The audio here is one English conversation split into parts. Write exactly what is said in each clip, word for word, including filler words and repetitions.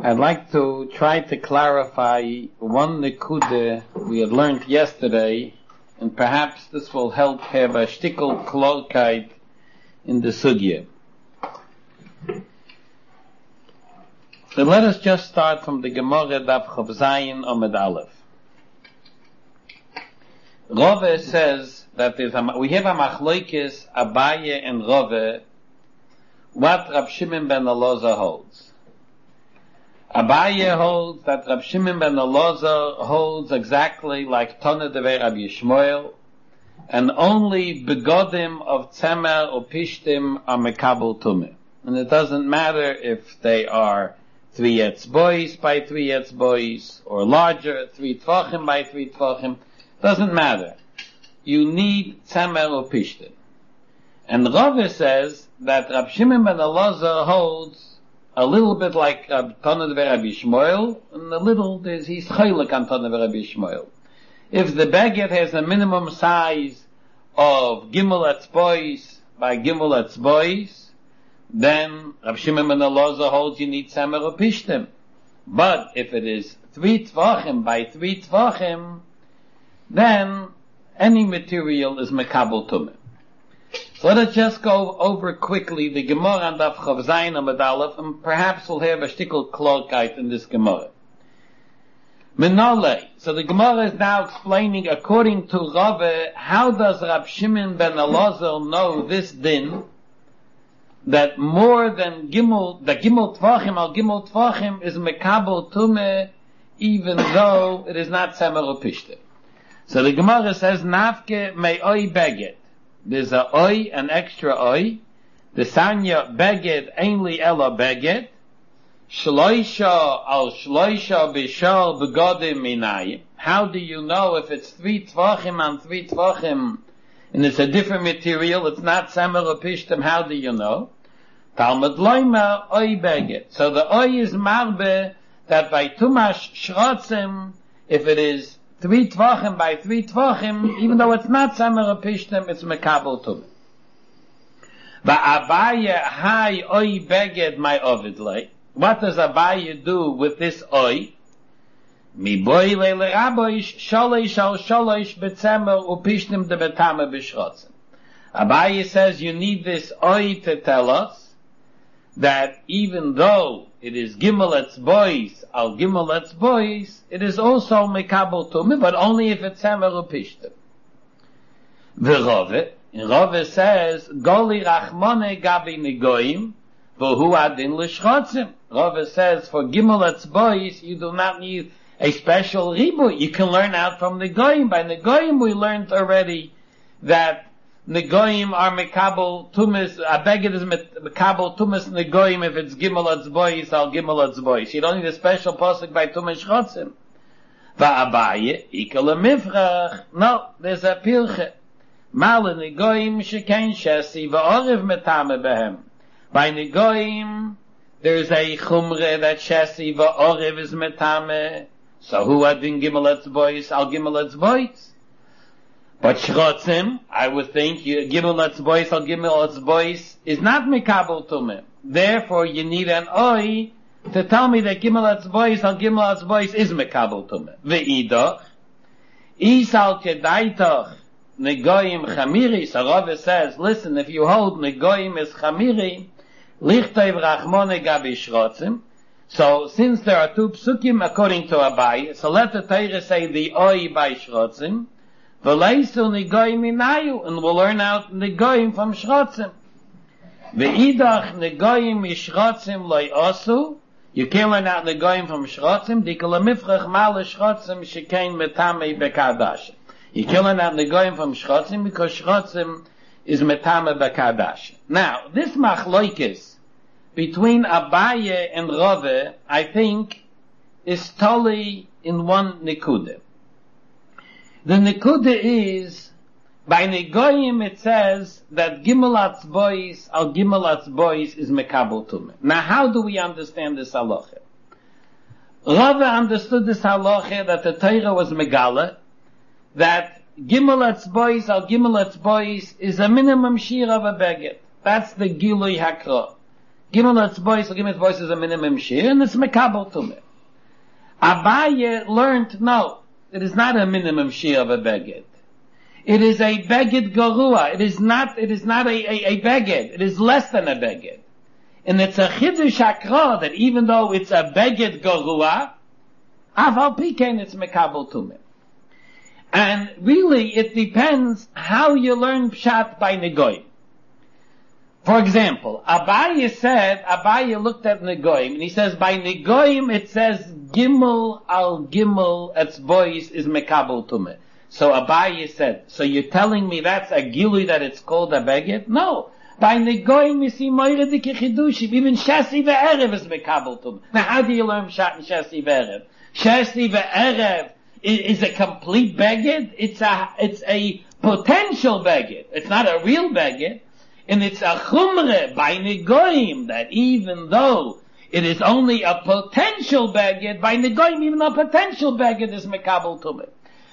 I'd like to try to clarify one nekuda we had learned yesterday, and perhaps this will help have a shtickle klorkeit in the sugya. So let us just start from the Gemara Daf Chav Zayin Amud Aleph. Rove says that there's a, we have a machloikis Abaye and Rove what Rab Shimon ben Elazar holds. Abaye holds that Rab Shimon ben Elazar holds exactly like Tana Devei Rabbi Yishmael, and only begodim of tzemer or pishtim are mekabel tumah. And it doesn't matter if they are three etzbois by three etzbois, or larger, three tvachim by three tvachim. Doesn't matter. You need tzemer or pishtim. And Rave says that Rab Shimon ben Elazar holds a little bit like uh, Tana Devei Rabbi Yishmael, and a little, there's, he's chaylik on Tana Devei Rabbi Yishmael. If the baguette has a minimum size of gimel etzbois by gimel etzbois, then Rab Shimon ben Elazar holds you need tzemer or pishtim. But if it is three tvachim by three tvachim, then any material is mekabel tumah. So let us just go over quickly the Gemara and Daf Chav Zayin Amud Aleph, and perhaps we'll have a shtickle klorkeit in this Gemara. Menole. So the Gemara is now explaining, according to Rave, how does Rab Shimon ben Elazar know this din, that more than Gimel, the Gimel Tvachim al Gimel Tvachim is mekabel tumah, even though it is not Tzemer or Pishtim. So the Gemara says, Nafke mei oi beget. There's a oi, an extra oi. The sanya beged, ainli ela beged. Shloisha al shloisha bishal begodim minayim. How do you know if it's three tvachim and three tvachim, and it's a different material, it's not tzemer or pishtim, how do you know? Talmud loimer oi beged. So the oi is marbe, that by tumash shrotzim, if it is three tvachim by three tvachim, even though it's not tzemer or pishtim, it's mekabel tumah. Va'abaye hai oi beged my ovidlei. What does Abaye do with this oi? Mi boy le raboish shalosh al shalosh betzemer upishtim de betame b'shrotzim. Abaye says you need this oi to tell us that even though it is gimel etzbois al gimel etzbois, it is also mekabel tumah, but only if it's tzemer upishtim. V'rove, and Rove says goli rachmone gabi negoim v'hu adin l'shrotzim. Rove says for gimel etzbois you do not need a special ribui. You can learn out from negoim. By negoim we learned already that negoim are mekabel tumas. A beged is mekabel tumas negoim if it's gimel etzbois al gimel etzbois. You don't need a special pasuk by tumas shrotzim. Va'abaye ikal mifrach. No, there's a pilche. Mal negoim shekain shesi va'orev metame behem. By negoim there's a chumre that shesi va'orev is metame. So who adin gimel etzbois al gimel etzbois? But shrotzim, I would think, you, gimel etzbois al gimel etzbois is not mekabel tumah. Therefore, you need an oi to tell me that gimel etzbois al gimel etzbois is mekabel tumah. Ve'idach, isal kedaitach negoim chamiri. So Rave says, listen, if you hold negoim is chamiri, lichtayv rachmone gabi shrotzim. So since there are two psukim according to Abaye, so let the Torah say the oi by shrotzim. V'leisu negoim minayu, and we'll learn out negoim from shrotzim. Ve'idach negoim mishrotzim loy osu. You can't learn out negoim from shrotzim. Dikol mifrach mal shrotzim shekain metame bekadash. You can't learn out negoim from shrotzim because shrotzim is metame bekadash. Now, this machloikis between Abaye and Rove, I think, is totally in one nekuda. The nekuda is, by negoyim it says that gimel atzbois al gimel atzbois is mekabel tumah. Now how do we understand this halacha? Rave understood this halacha that the Torah was megala, that gimel atzbois al gimel atzbois is a minimum shir of a beged. That's the gilui hakra. Gimel Etzbois, Gimel Etzbois is a minimum share, and it's Mekabel Tumah. Abaye learned, no, it is not a minimum share of a beged. It is a beged garua. It is not, it is not a, a, a beged. It is less than a beged. And it's a chidush hakra that even though it's a beged garua, aval pikein it's Mekabel Tumah. And really, it depends how you learn pshat by negoim. For example, Abaye said, Abaye looked at negoim, and he says, by negoim it says, gimel al gimel etzbois is Mekabel Tumah. So Abaye said, so you're telling me that's a gilui that it's called a beged? No. By negoim you see moire dike chidushim, even shasi ve'erev is Mekabel Tumah. Now how do you learn pshat in shasi ve'erev? Shasi ve'erev is a complete beged. It's a, it's a potential beged. It's not a real beged. And it's a chumre by negoim that even though it is only a potential beged, by negoim even a potential beged is Mekabel Tumah.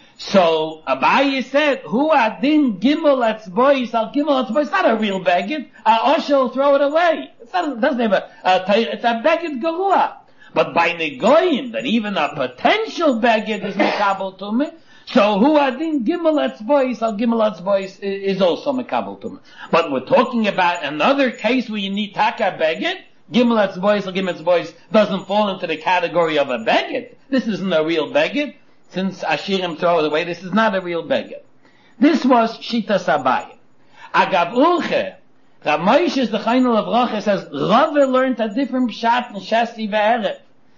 So Abaye said, "Hu adin gimel etzbois al gimel etzbois." It's not a real beged. A osher will throw it away. It's not, it doesn't have a, a it's a beged garua. But by negoim that even a potential beged is Mekabel Tumah. So who adin gimel etzbois al gimel etzbois is also Mekabel Tumah. But we're talking about another case where you need taka beged. Gimel etzbois al gimel etzbois doesn't fall into the category of a beged. This isn't a real beged. Since Ashirim throw it away, this is not a real beged. This was Shitas Abaye. Agav Ulche, Rav Moshe the Chainel of Rocha says, Rava learned a different pshat in Shasi ve'erev.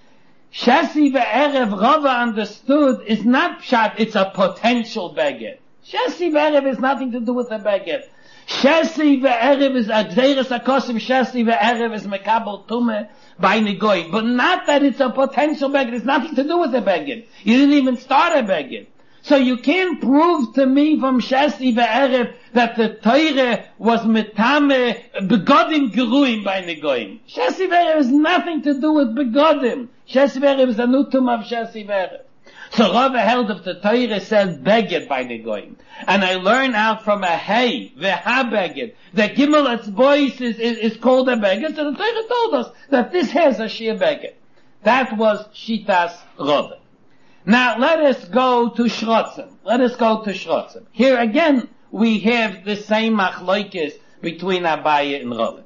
Shasi ve'erev, Rava understood, is not pshat, it's a potential beged. Shasi ve'erev has nothing to do with a beged. Shasi ve'erev is a gzeres akosim, Shasi ve'erev is Mekabel Tumah by negoim. But not that it's a potential beged, it's nothing to do with a beged. You didn't even start a beged. So you can't prove to me from Shasi ve'erev that the Torah was metame begodim geruim by negoim. Shasi ve'erev has nothing to do with begodim. Shasi ve'erev is a nutum of Shasi ve'erev. So Rava held if the Torah says beged by negoim, and I learn out from a hey veha beged that gimel etzbois is, is is called a beged. So the Torah told us that this has a shir beged. That was Shitas Rava. Now let us go to Shrotzim. Let us go to Shrotzim. Here again we have the same machlokes between Abaye and Rava.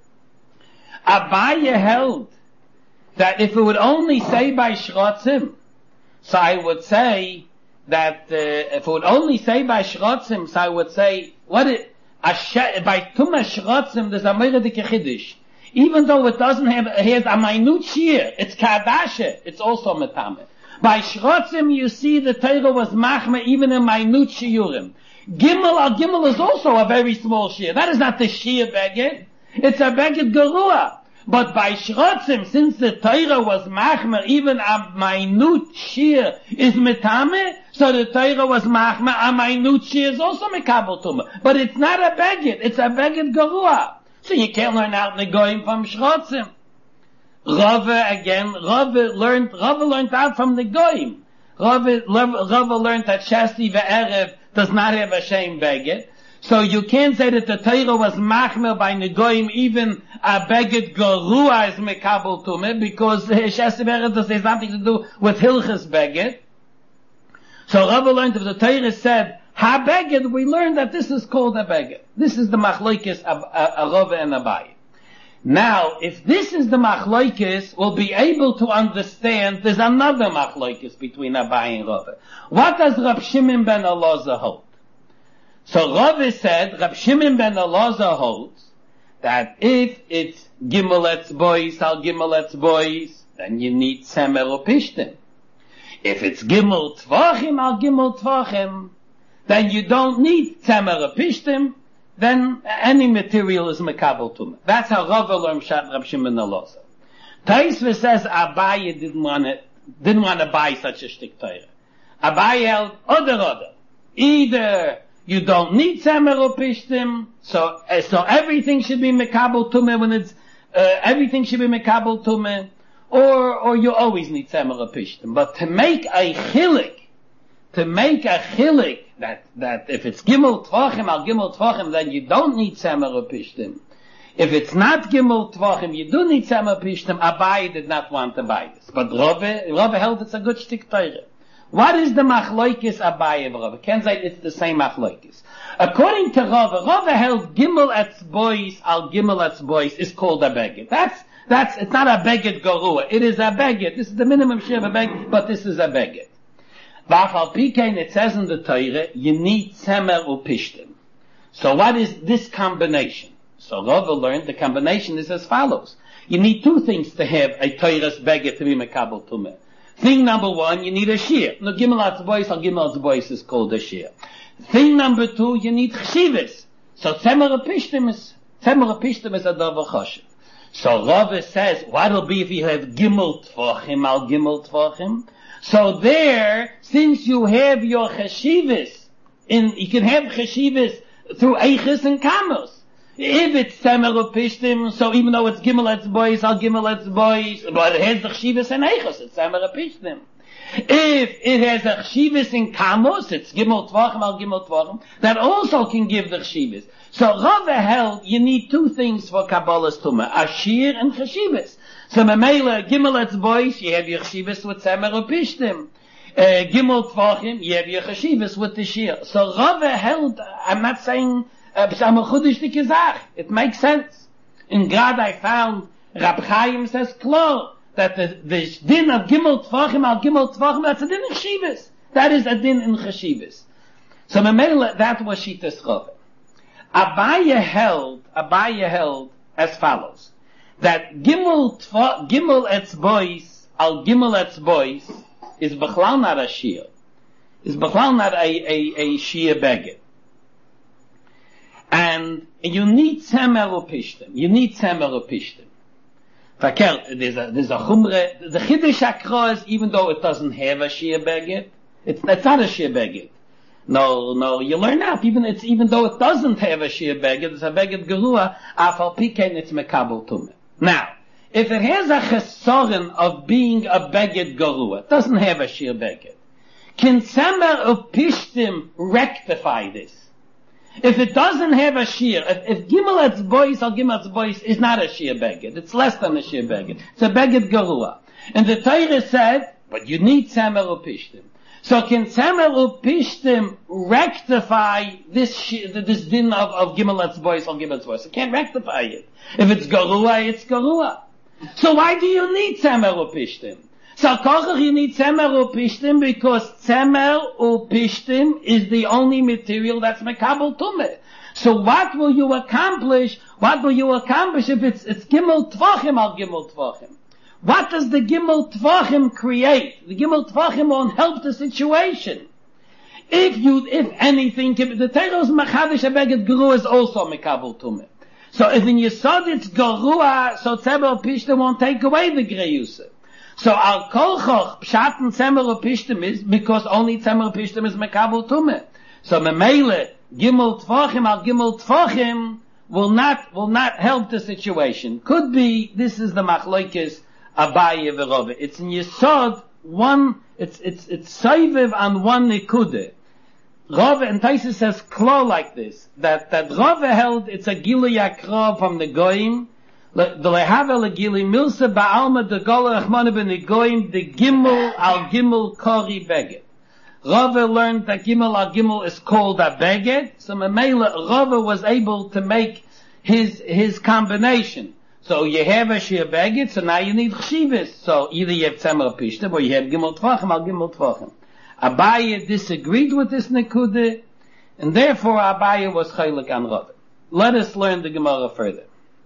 Abaye held that if it would only say by Shrotzim, so I would say that uh, if it would only say by Shrotzim, so I would say what it by Tumah Shrotzim there's a moire dike chidush. Even though it doesn't have it has a minute shear, it's kadashe, it's also metame. By Shrotzim you see the Torah was machme even in minute shiurim. Gimel al Gimel is also a very small shear. That is not the shear beged. It's a beged garua. But by Shrotzim, since the Torah was machmer, even a minute shear is metame, so the Torah was machmer, a minute shear is also Mekabel Tumah. But it's not a beged, it's a beged garua. So you can't learn out negoim from Shrotzim. Rava again, Rava learned, Rava learned out from negoim. Rava, Rava learned that Shasi ve'erev does not have a shame beged. So you can't say that the Torah was machmer by negoim, even a beged garua is Mekabel Tumah, because Shasi ve'erev has nothing to do with hilchas beged. So Rava learned if the Torah said ha beged, we learned that this is called a beged. This is the machlokes of Rava and Abaye. Now, if this is the machlokes, we'll be able to understand there's another machlokes between Abaye and Rava. What does Rab Shimon ben Elazar hold? So Rava said, Rab Shimon ben Elazar holds that if it's gimel etzbois al gimel etzbois, then you need semer or pishtim. If it's gimel tvachim al gimel tvachim, then you don't need semer or pishtim, then any material is Mekabel Tumah. That's how Rava learned Rab Shimon ben Elazar. Taisva says Abaye didn't want to, didn't want to buy such a shtik Torah. Abaye held other other. Either you don't need Semer or Pishtim, so, uh, so everything should be Mekabel Tumah when it's, uh, everything should be Mekabel Tumah, or, or you always need Semer or Pishtim. But to make a chilik, to make a chilik, that, that if it's Gimel Tvachim al Gimel Tvachim, then you don't need Semer or Pishtim, If it's not Gimel Tvachim, you do need Tzemer Pishtim. Abaye did not want to buy this. But Rove, Rove held it's a good shtik Torah. What is the Machloikis Abaye and Rove? Ken say it's the same Machloikis. According to Rove, Rove held Gimel Etzbois al Gimel Etzbois is called a beged. That's, that's, it's not a beged Garua. It is a beged. This is the minimum share of a beged, but this is a beged. V'achal Pikein, it says in the Torah, you need Tzemer Upishtim. So what is this combination? So Rove learned the combination is as follows. You need two things to have a Torah's beged to be Mekabel Tumeh. Thing number one, you need a shear. No, Gimel Atzbois or Gimel Atzbois is called a shear. Thing number two, you need chshivas. So Tzemer Upishtim is, Tzemer Upishtim is a davar choshev. So Rove says, what'll be if you have Gimel Tvachim al Gimel Tvachim? So there, since you have your chshivas, in, you can have chshivas through eiches and kamos. If it's Tzemer Upishtim, so even though it's Gimel Etzbois, al Gimel Etzbois, but it has the chshivas and eiches, it's Tzemer Upishtim. If it has a chshivas in kamos, it's Gimel Tvachim al Gimel Tvachim, that also can give the chshivas. So Rove held, you need two things for Kabbalah's Tumah, a shear and chshivas. So Memela, Gimel Etzbois, you have your chshivas with Tzemer Upishtim. Uh, Gimel Tvachim, you have your chshivas with the shear. So Rove held, I'm not saying, uh, it makes sense. In Grad I found, Rab Chaim says, klar, that the, the din of Gimel Tvachim al Gimel Tvachim, that's a din in chshivas. That is a din in chshivas. So Memela, that was Shitas Rove. Abaye held, Abaye held as follows. That Gimel Tva, Gimel Etzbois al Gimel Etzbois is Bechlal not a shear. Is Bechlal not a, a, a shear beged. And you need Tzemer Upishtim. You need Tzemer Upishtim. Verkehrt, there's a, there's a chumre, the Chiddush HaKra is, even though it doesn't have a shear beged, it's, it's not a shear beged. No, no, you learn out, even it's, even though it doesn't have a shear beged, it's a beged gerua, afal pikein it's mekabel tumeh. Now, if it has a chesoren of being a beged gerua, it doesn't have a shear beged, can Tzemer Upishtim rectify this? If it doesn't have a shear, if, if Gimel Etzbois or Gimel Etzbois is not a shear beged, it's less than a shear beged, it's a beged gerua. And the Torah said, but you need Tzemer Upishtim. So can Tzemer Upishtim rectify this sh- this din of, of Gimel Etzbois or Gimel Etzbois? It can't rectify it. If it's gerua, it's gerua. So why do you need Tzemer Upishtim? So kochach you need Tzemer Upishtim because Tzemer Upishtim is the only material that's mekabel tumeh. So what will you accomplish? What will you accomplish if it's it's Gimel Tvachim al Gimel Tvachim? What does the Gimel Tvachim create? The Gimel Tvachim won't help the situation. If you, if anything, the Teros Machadish Abeged Gerua is also mekabel tumeh. So if in Yesod it's gerua, so Tzemer Upishtim won't take away the greyusa. So al kolchoch pshat and Tzemer Upishtim is because only Tzemer Upishtim is mekabel tumeh. So memele Gimel Tvachim al Gimel Tvachim will not will not help the situation. Could be this is the machlokes Abaye v'Rove. It's in Yesod one. It's it's it's soivev on one nikude. Rove and Taisa says klo like this that that Rove held it's a gilui yakra from the goyim. The lehava legili milsa ba'alma de gola achmana ben goyim the gimel al gimel kori beged. Rove learned that gimel al gimel is called a beged. So Mamela Rove was able to make his his combination. So you have a shear beged, so now you need chshivas. So either you have Tzemer Upishtim or you have Gimel Tvachim al Gimel Tvachim. Abaye disagreed with this nekude, and therefore Abaye was chaylik on Rove. Let us learn the Gemara further.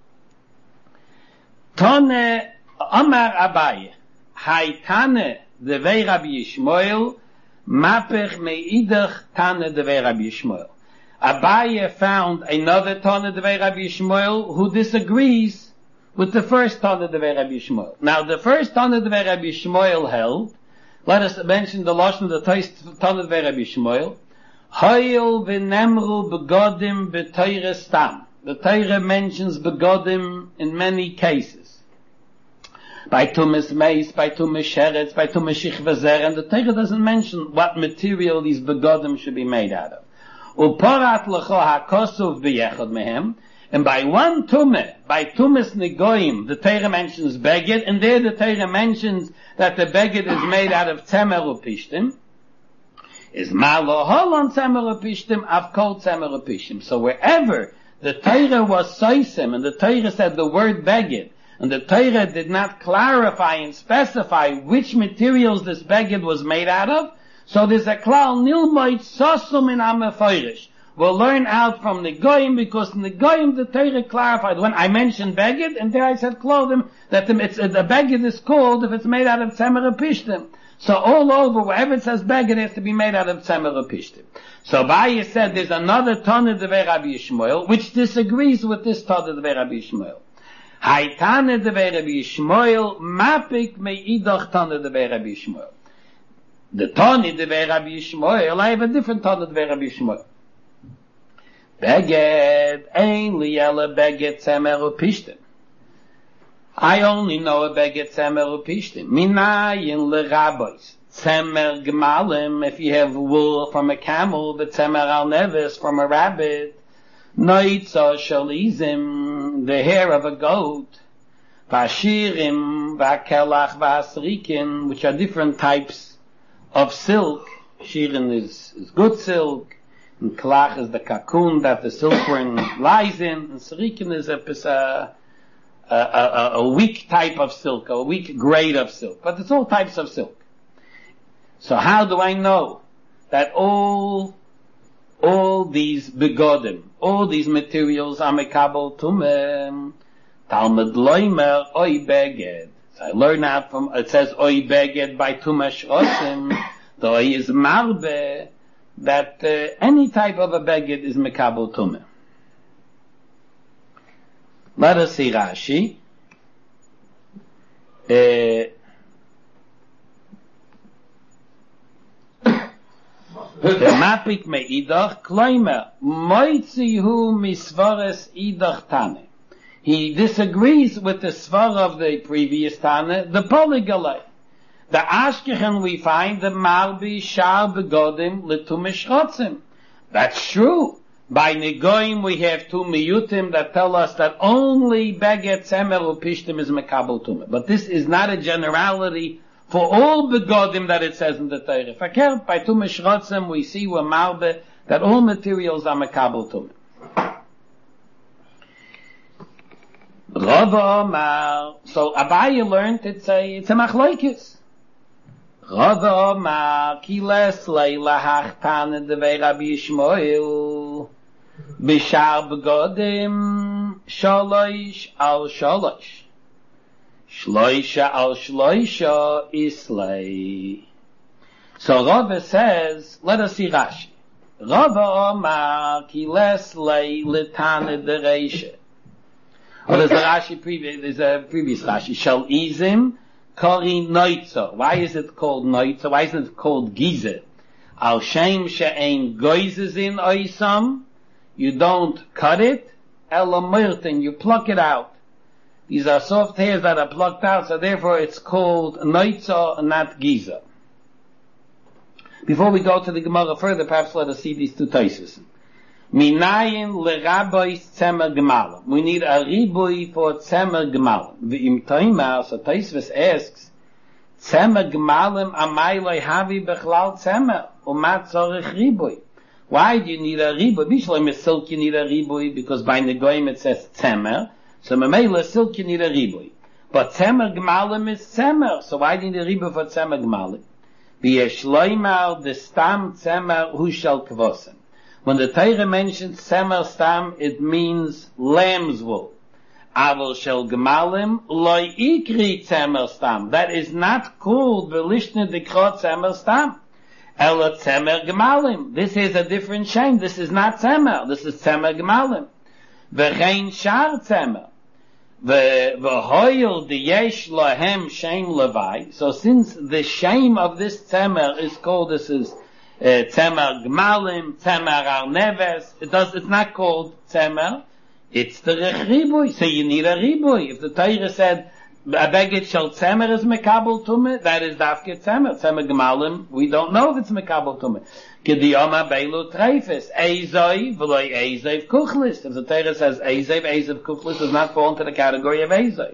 Tone Amar Abaye, Hay Tane Devei Rabbi Yishmael, Mapech Meidach Tane Devei Rabbi Yishmael. Abaye found another Tane Devei Rabbi Yishmael who disagrees with the first Tana Devei Rabbi Yishmael. Now, the first Tana Devei Rabbi Yishmael held, let us mention the lashon of the Tana Devei Rabbi Yishmael, Hayil v'nemru begodim b'Torah stam. The Torah mentions begodim in many cases. By Tumas Meis, by Tumas Sheretz, by Tumas Shichvazer, and the Torah doesn't mention what material these begodim should be made out of. Uparat l'cho ha'kosov b'yechad mehem, And by one tumah, by tumas negoim, the Torah mentions beged, and there the Torah mentions that the beged is made out of tzemer upishtim. Is malo holon tzemer upishtim, avkol tzemer upishtim. So wherever the Torah was soisim, and the Torah said the word beged, and the Torah did not clarify and specify which materials this beged was made out of, so there's a klal nilmoit sosum in amefeirish. We'll learn out from the goyim, because in the goyim the Torah clarified. When I mentioned beged, and there I said clothing, that the, it's, the beged is called if it's made out of tzemer upishtim. So all over, wherever it says beged, it has to be made out of tzemer upishtim. So Abaye said there's another Tana Devei Rabbi Yishmael, which disagrees with this Tana Devei Rabbi Yishmael. Hay Tana Devei Rabbi Yishmael, mapik me'idach Tana Devei Rabbi Yishmael. The Tana Devei Rabbi Yishmael, I have a different Tana Devei Rabbi Yishmael. Beged, ein liyela beged tzemer upishtim. I only know a beged tzemer upishtim. Minayin lerabois. Tzemer gemalim, if you have wool from a camel, the tzemer al neves from a rabbit. Noitza shalizim, the hair of a goat. Vashirim, vakelach, vasrikin, which are different types of silk. Shirin is, is good silk. And kalach is the cocoon that the silkworm lies in, and sarikin is a, a, a, a weak type of silk, a weak grade of silk. But it's all types of silk. So how do I know that all, all these begodim, all these materials are mekabel tumem? Talmud loimer oi beged. So I learn out from, it says oi beged by tumash osim, the oi is marbe, that uh, any type of a beged is mekabel tumah. Let us see Rashi. Uh, the mapik me'idach kloimer moitzihu misvares idach tane. He disagrees with the svar of the previous tane, the polygalai. The Ashkechan we find the Malbi Shar Begodim Letumish Chotzim. That's true. By Negoim we have two Miyutim that tell us that only Beged Tzemer Upishtim is Mekabel Tumah. But this is not a generality for all Begodim that it says in the Torah. Fakert, by Tumish Chotzim we see with Malbi that all materials are Mekabel Tumah. Rava Omar. So Abaye learned it's a, it's a Machlokes. Rava Omar, ki leslei lahachtan devei Rabbi Yishmael, bishar begodim, sholosh al sholosh, shloisha al shloisha islei. So Rava says, let us see Rashi. Rava Omar, ki leslei litane dereisha. Oh, there's a Rashi previous, there's a previous Rashi, shal izim, Kori noitza. Why is it called noitza? Why isn't it called gize? Al shem she'ein goizes in oisam. You don't cut it. Ela mirtin. You pluck it out. These are soft hairs that are plucked out, so therefore it's called noitza, not giza. Before we go to the Gemara further, perhaps let us see these two taisus. Minayin lerabois tzemer gemalim. We need a ribui for tzemer gemalim. V'im toima, so Tosfos asks, tzemer gemalim amai loy havi bechlal tzemer, umat zorich ribui. Why do you need a ribui? Bishloim is silk you need a ribui, because by Negoim it says tzemer, so memela silk you need a ribui. But tzemer gemalim is tzemer, so why do you need a ribui for tzemer gemalim? V'yeshloimar the stam tzemer hu shel kvosim. When the Torah mentions tzemer stam, it means lamb's wool. Aval shel gemalim loy ikri tzemer stam. That is not called v'lishne dikro tzemer stam. Ela tzemer gemalim. This is a different shame. This is not tzemer. This is tzemer gemalim. V'chein shar tzemer. V'hoyel diyesh lahem shame levai. So since the shame of this tzemer is called, this is Uh, tzemer gmalim, tzemer al neves. It does, it's not called tzemer. It's the ribui. So you need a ribui. If the Torah said a beged shel tzemer is mekabel tume, that is dafke tzemer. Tzemer gemalim, we don't know if it's mekabel tume. Kediyama beilu treifes, eizoi, v'loi eizoi kuchlis. If the Torah says eizoi, eizoi kuchlis does not fall into the category of eizoi.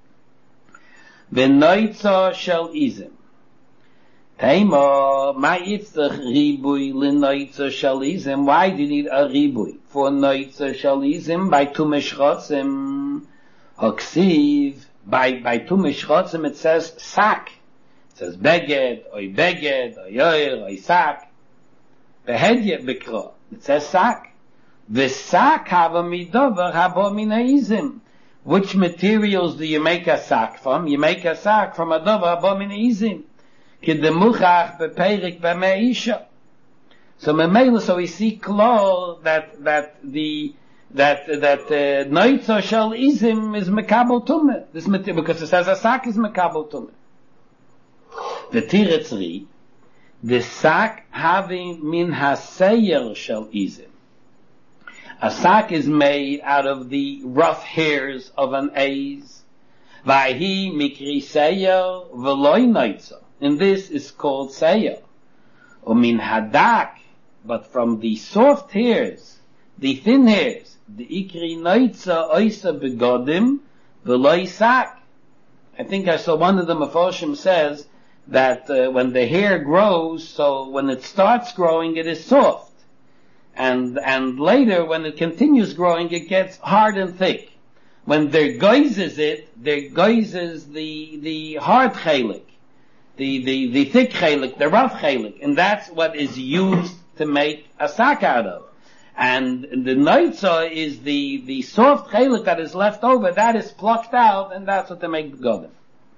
V'noitzo shel izim. Teimo, ma yitzach ribui l'noitzo shel izim. Why do you need a ribui? For noitzo shel izim, by tu mishchotzim, hoksiv, by, by tu mishchotzim it says sak. It says beged, oi beged, oi oir, oi sak. Behedye bikro. It says sak. V'sak hava midover habo mina izim. Which materials do you make a sack from? You make a sack from a dover habo mina izim. Kedemuchach beperik b'meisha. So memela, so we see klar that that the that that uh, noitzo shel izim is mekabel tumah. This material, because it says a sack is mekabel tumah. The tiretzri, the sack having min haseyer shel izim. A sack is made out of the rough hairs of an aiz. Vahi mikri seyer v'loi noitzo. And this is called seyer. Umin hadak, but from the soft hairs, the thin hairs, the ikri noitza oisa begodim v'loi sak. I think I saw one of the Mefarshim says that uh, when the hair grows, so when it starts growing, it is soft. And, and later, when it continues growing, it gets hard and thick. When there goizes it, there goizes the, the hard chelik. The, the, the thick chelik, the rough chelik, and that's what is used to make a sack out of. And the noitza is the, the soft chelik that is left over, that is plucked out, and that's what they make begodim.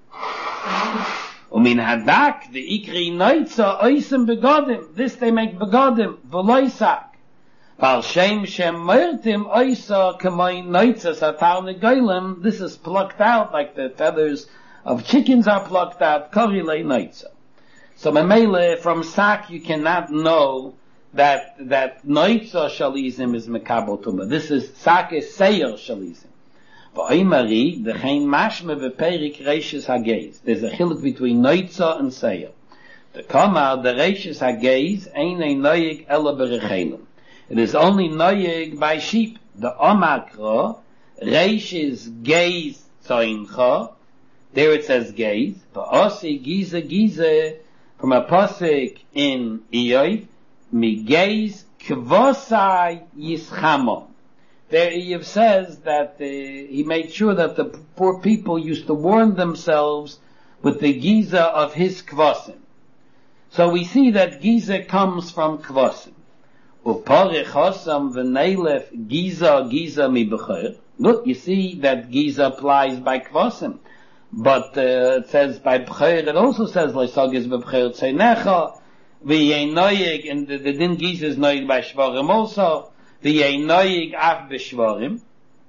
Umin hadak, the ikri noitza, oisem begodim, this they make begodim, v'loi sak. Val shem shem moirtim oisa k'moi noitza satar negoylem, this is plucked out like the feathers of chickens are plucked out, korile noitza. So memele, from sak you cannot know that that noitza shalizim is mekabel tumah. This is sak is seyer shalizim. V'oimari dechein mashme v'perik reishes hageiz. There's a chiluk between noitza and seyer. The kamar the reishes hageiz ein ein noyig ela berechelim. It is only noyig by sheep. The omakro reishes geiz zoincha. There it says geiz. V'osi gize gize from a pasuk in Iyov. Migeiz kvosai yischamo. There Iyov says that uh, he made sure that the poor people used to warm themselves with the giza of his kvosim. So we see that giza comes from kvosim. Upare chosam v'neilef giza giza mi b'cher. Look, you see that giza applies by kvosim. But uh, it says by b'cher, it also says leisagis b'cher tzeinecha. V'yei noyig, and the, the din giza is noyig by shvarim also. V'yei noyig af b'shvarim.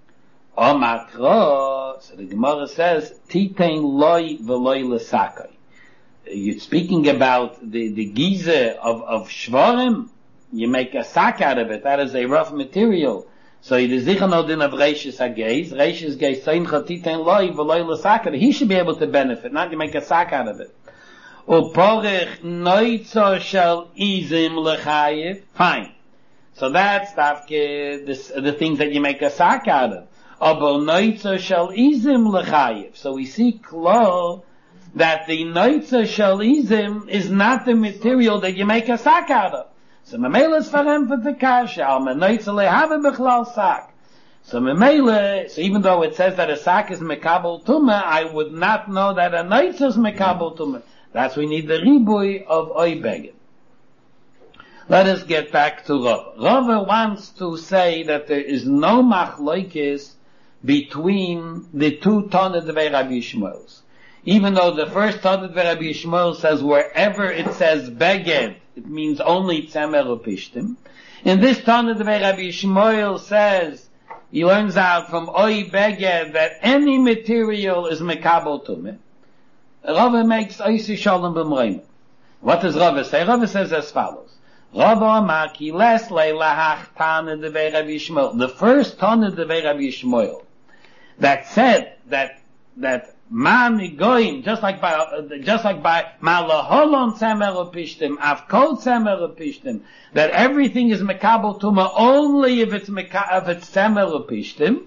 Omakro, so the Gemara says, titein loy v'loy l'sakai. You're speaking about the, the giza of, of shvarim. You make a sack out of it. That is a rough material. So it is zichano din of reishes hageiz. Reishes geiz seincha titein loy v'loy l'sakai. He should be able to benefit, not you make a sack out of it. Uporich noitzo shel izim lechayev. Fine. So that's dafke, this, the things that you make a sack out of. Aber noitzo shel izim lechayev. So we see klar that the noitzo shel izim is not the material that you make a sack out of. So memele is farem for the kasha. Al noitzo lehave bechlal sack. So memele, so even though it says that a sack is mekabel tumah, I would not know that a noitzo is mekabel tumah. That's we need the ribui of oibeged. Let us get back to Rava. Rava wants to say that there is no machlokes between the two Tanna Devei Rabbi Yishmael. Even though the first Tanna Devei Rabbi Yishmael says wherever it says beged, it means only tzemer or pishtim. In this Tanna Devei Rabbi Yishmael says, he learns out from oi beged that any material is mekabel tumah. Rava makes oisi shalom b'mreim. What does Rava say? Rava says as follows. Rava amar ki les leilahach Tanna Devei Rabbi Yishmael. The first Tanna Devei Rabbi Yishmael that said that that Ma nigoim, just like by, uh, just like by ma laholon tzemer upishtim, avkol tzemer upishtim, that everything is mekabel tuma only if it's meka, if it's tzemer upishtim.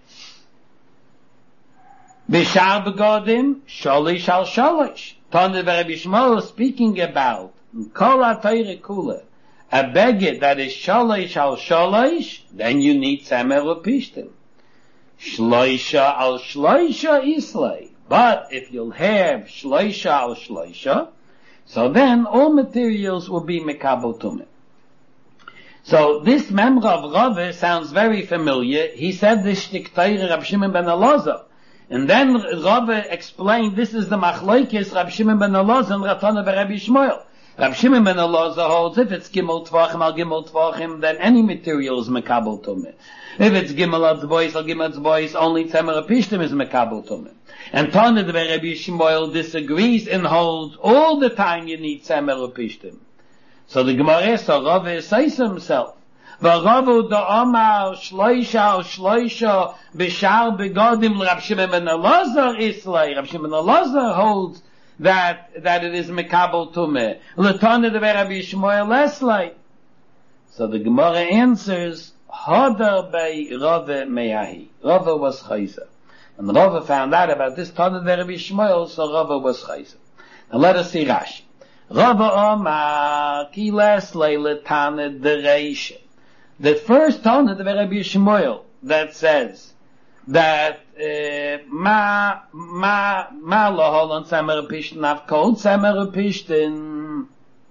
Bishar begodim, sholish al sholish. Tana Rabbi Shmuel speaking about kol ha-Torah kula, a beged that is sholish al sholish, then you need tzemer upishtim. Shloisha al shloisha islay. But if you'll have shloisha al shloisha, so then all materials will be mekabel tumah. So this memra of Rava sounds very familiar. He said this shtik Torah Rab Shimon ben Elazar. And then Rava explained this is the machlokes Rab Shimon ben Elazar and Ratana Rabbi Shmuel. Rab Shimon ben Elazar holds if it's gimel tvachim al gimel tvachim, then any material is mekabel tumah. If it's gimel atzbois al gimel atzbois, only tzemer upishtim is mekabel tumah. And Tana the Rabbi Shmuel disagrees and holds all the time you need tzemer upishtim. So the Gemara, so Rava says himself, v'Rava da'amar shloisha al shloisha b'shar begodim Rab Shimon ben Elazar islay. Rab Shimon ben Elazar holds that that it is mekabel tumah. L'Tana the Rabbi Shmuel eslay. So the Gemara answers, Hadar bei Rava meyahi. Rava was chayzer. And Rava found out about this Tana the Rabbi Shmuel, so Rava was chayzer. Now let us see Rashi. Rava Omar ki leslay l'Tana dereisha. The first Tana the Rabbi Shmuel that says that uh, ma ma ma laholon tzemer upishtin avkol tzemer upishtin,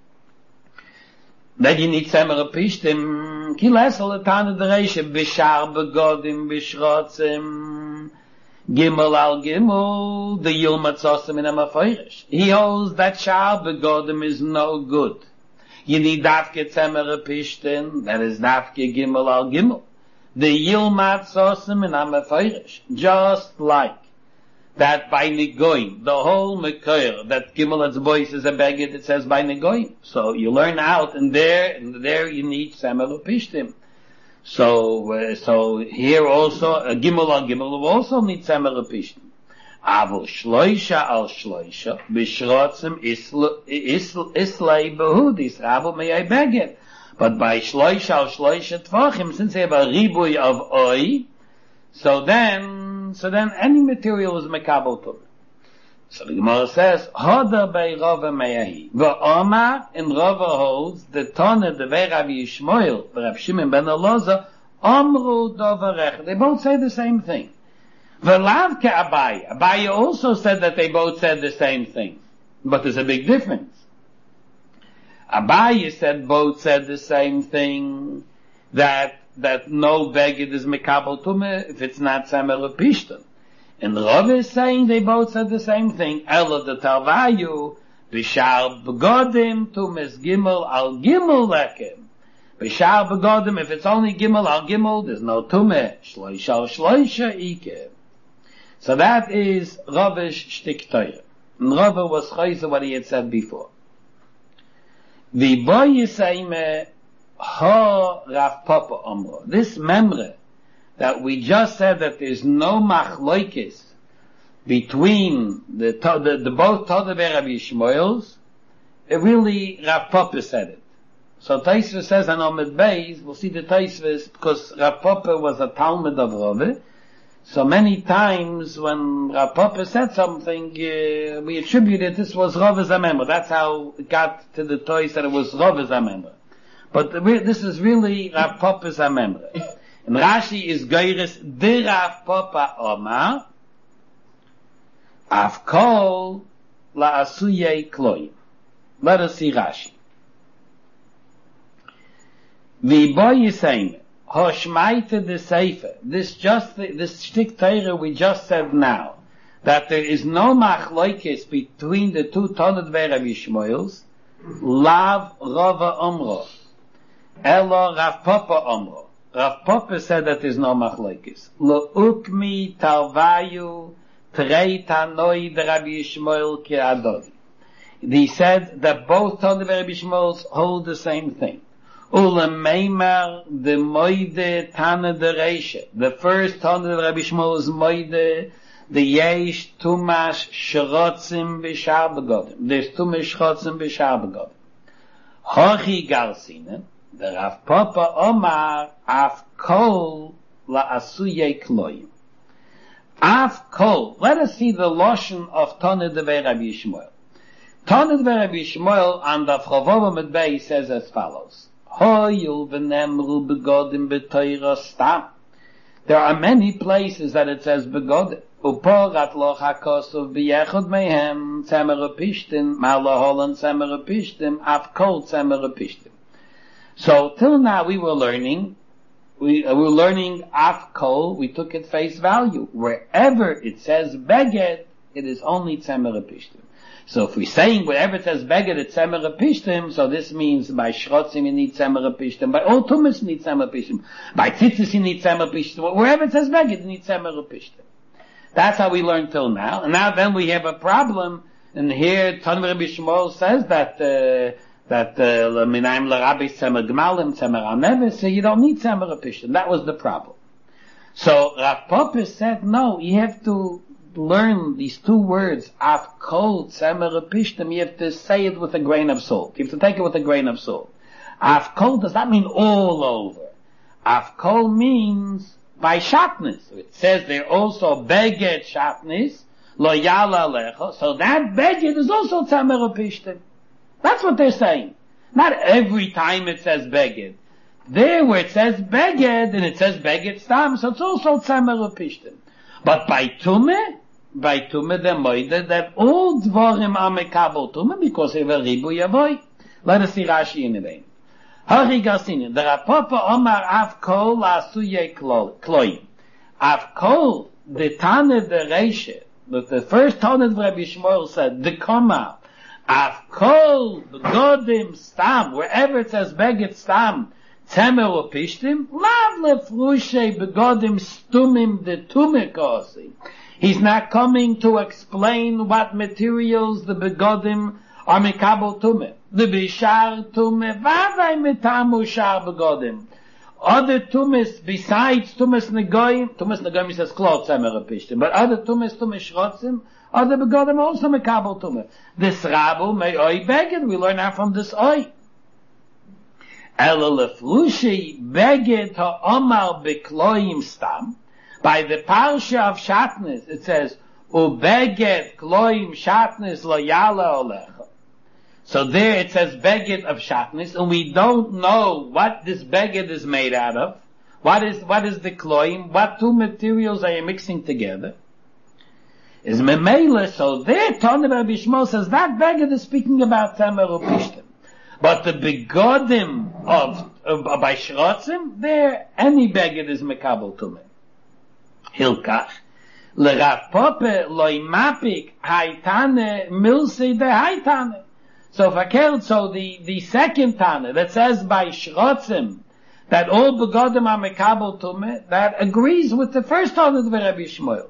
that you need tzemer upishtin ki leslay l'Tana dereisha b'shar begodim b'shrotzim gimel al gimel the yilmat sosim in a mafayrish. He holds that shar begodim is no good. You need dafke tzemer upishtin, that is dafke gimel al gimel. The yilmat sosim in a mafayrish. Just like that by negoim, the whole mekoyer, that gimel atzbois is a beged, it says by negoim. So you learn out, and there, and there you need tzemer upishtim. So, uh, so here also, a gimel al gimel will also need tzemer upishtim. Avol shloisha al shloisha, b'shrotzim islay behudis, avol meyay beged. But by shloisha al shloisha tvachim, since they have a ribuy of oi, so then, so then any material is mekabel tumah. So the Gemara says, Hadar bei Rava meyahi. V'Omar, and Rava holds, the Tana the Rabbi Shmuel, Rab Shimon ben Elazar, Amru davarech. They both say the same thing. V'lav ke'Abaye. Abaye also said that they both said the same thing. But there's a big difference. Abaye said both said the same thing, that, that no beged is mekabel tumah if it's not tzemer upishtim. And Rava is saying they both said the same thing. Ela de Tarvayu, b'shar begodim to mis gimel al gimel lekem. B'shar begodim, if it's only gimel al gimel, there's no tumeh. Shloisha al shloisha ike. So that is Rava's shtik Torah. And Rava was chayzer what he had said before. V'bo yisayme ha Rav Papa omro. This memre, that we just said that there's no machlokes between the, the, the both Tana Rabbi Shmuel's, it really Rav Papa said it. So Taisva says on Amud Beis, we'll see the Taisva, because Rav Papa was a Talmud of Rava, so many times when Rav Papa said something, uh, we attributed this was Rava's Amemra. That's how it got to the Toys that it was Rava's Amemra. But the, this is really Rav Papa's Amemra. And Rashi is Geiris de Rav Papa Omar Avkol La Asuyei Kloim. Let us see Rashi. V'bo yisayim Hoshmaita de Seifer. This just this shtik Torah we just said now, that there is no machlokes between the two Tana Rabbi Shmuel's. Lav Rava Omro Elo Rav Papa Omro. Rav Papa said that there's no machlokes. Lo ukmi tarvayu trei tanoi de Rabbi Shmuel ki adov. He said that both Tana Rabbi Shmuel's hold the same thing. Ule meimar de moide Tana de Reisha. The first Tana Rabbi Shmuel is moide the yesh tumas shrotzim b'shar begodim. There's tumas shrotzim b'shar begodim. Hochi garsinen, the Rav Papa Omar af kol la'asuye kloyim. Af kol. Let us see the lotion of Tana Devei Rabbi Yishmael. Tana Devei Rabbi Yishmael on the Chavova Medbei says as follows. Hoyul v'nemru begodim b'toira stam. There are many places that it says begodim. Uporat lo hakosov b'yechod mehem tzemer pishtim malaholan tzemer pishtim af kol tzemer pishtim. So till now we were learning, we uh, were learning af kol. We took it face value. Wherever it says beged, it is only tzemer pishtim. So if we're saying wherever it says beged, it's tzemer pishtim, so this means by shrotzim you need tzemer pishtim, by all tumas you need tzemer pishtim, by tzitzis you need tzemer pishtim. Wherever it says beged, you need tzemer pishtim. That's how we learned till now. And now then we have a problem. And here Tana Rabbi Shmuel says that uh, that minaim l'rabbi tzemer gmalim tzemer aneves, so you don't need tzemer pishtim. That was the problem. So Rav Papa said, no, you have to learn these two words, af kol tzemer pishtim. You have to say it with a grain of salt. You have to take it with a grain of salt. Af kol does not mean all over. Af kol means by shatnis. It says there also beged shatnis, lo yala lecha, so that beged is also tzemer pishtim. That's what they're saying. Not every time it says beged. There where it says beged, and it says beged stam, so it's also tzemer pishtim. But by tume, by tume the moide, that all dvorim are mekabel tume, because they were ribu yavoy. Let us see Rashi in the vein. Hari Garsinin, the Rav Papa Omar af kol la'asuye kloim. Af kol, the Tana the Reishe, the first Tana of Rabbi Shmuel said, the Koma, af kol begodim stam, wherever it says beged stam, tzemer or pishtim, lav lefrushe begodim stumim de tume kosi. He's not coming to explain what materials the begodim are mekabel tume. The bishar tume vaday metamu shar begodim. Other tumes besides tumes negoyim, tumes negoyim says klot tzemer pishtim, but other tumes tumes shrotzim, other begodim also mekabel tume. This rabu may oi beged. We learn that from this oi. Ela lefrushi beged ha'omar bekloyim stam. By the parsha of shatnes, it says ubeged kloyim shatnes lo yala olecha. So there it says beged of shatnis, and we don't know what this beged is made out of. What is, what is the kloim? What two materials are you mixing together? Is memela, so there Tana Rabbi Shmuel says that beged is speaking about tzemer upishtim. But the begodim of, of, of by shrotzim, there any beged is mekabel tume. Hilkach. Le Rav Papa loy mapik haytane milse de haytane. So fakert, so the, the second Tana that says by shrotzim that all begodim are mekabel tume, that agrees with the first Tana of Rabbi Shmuel.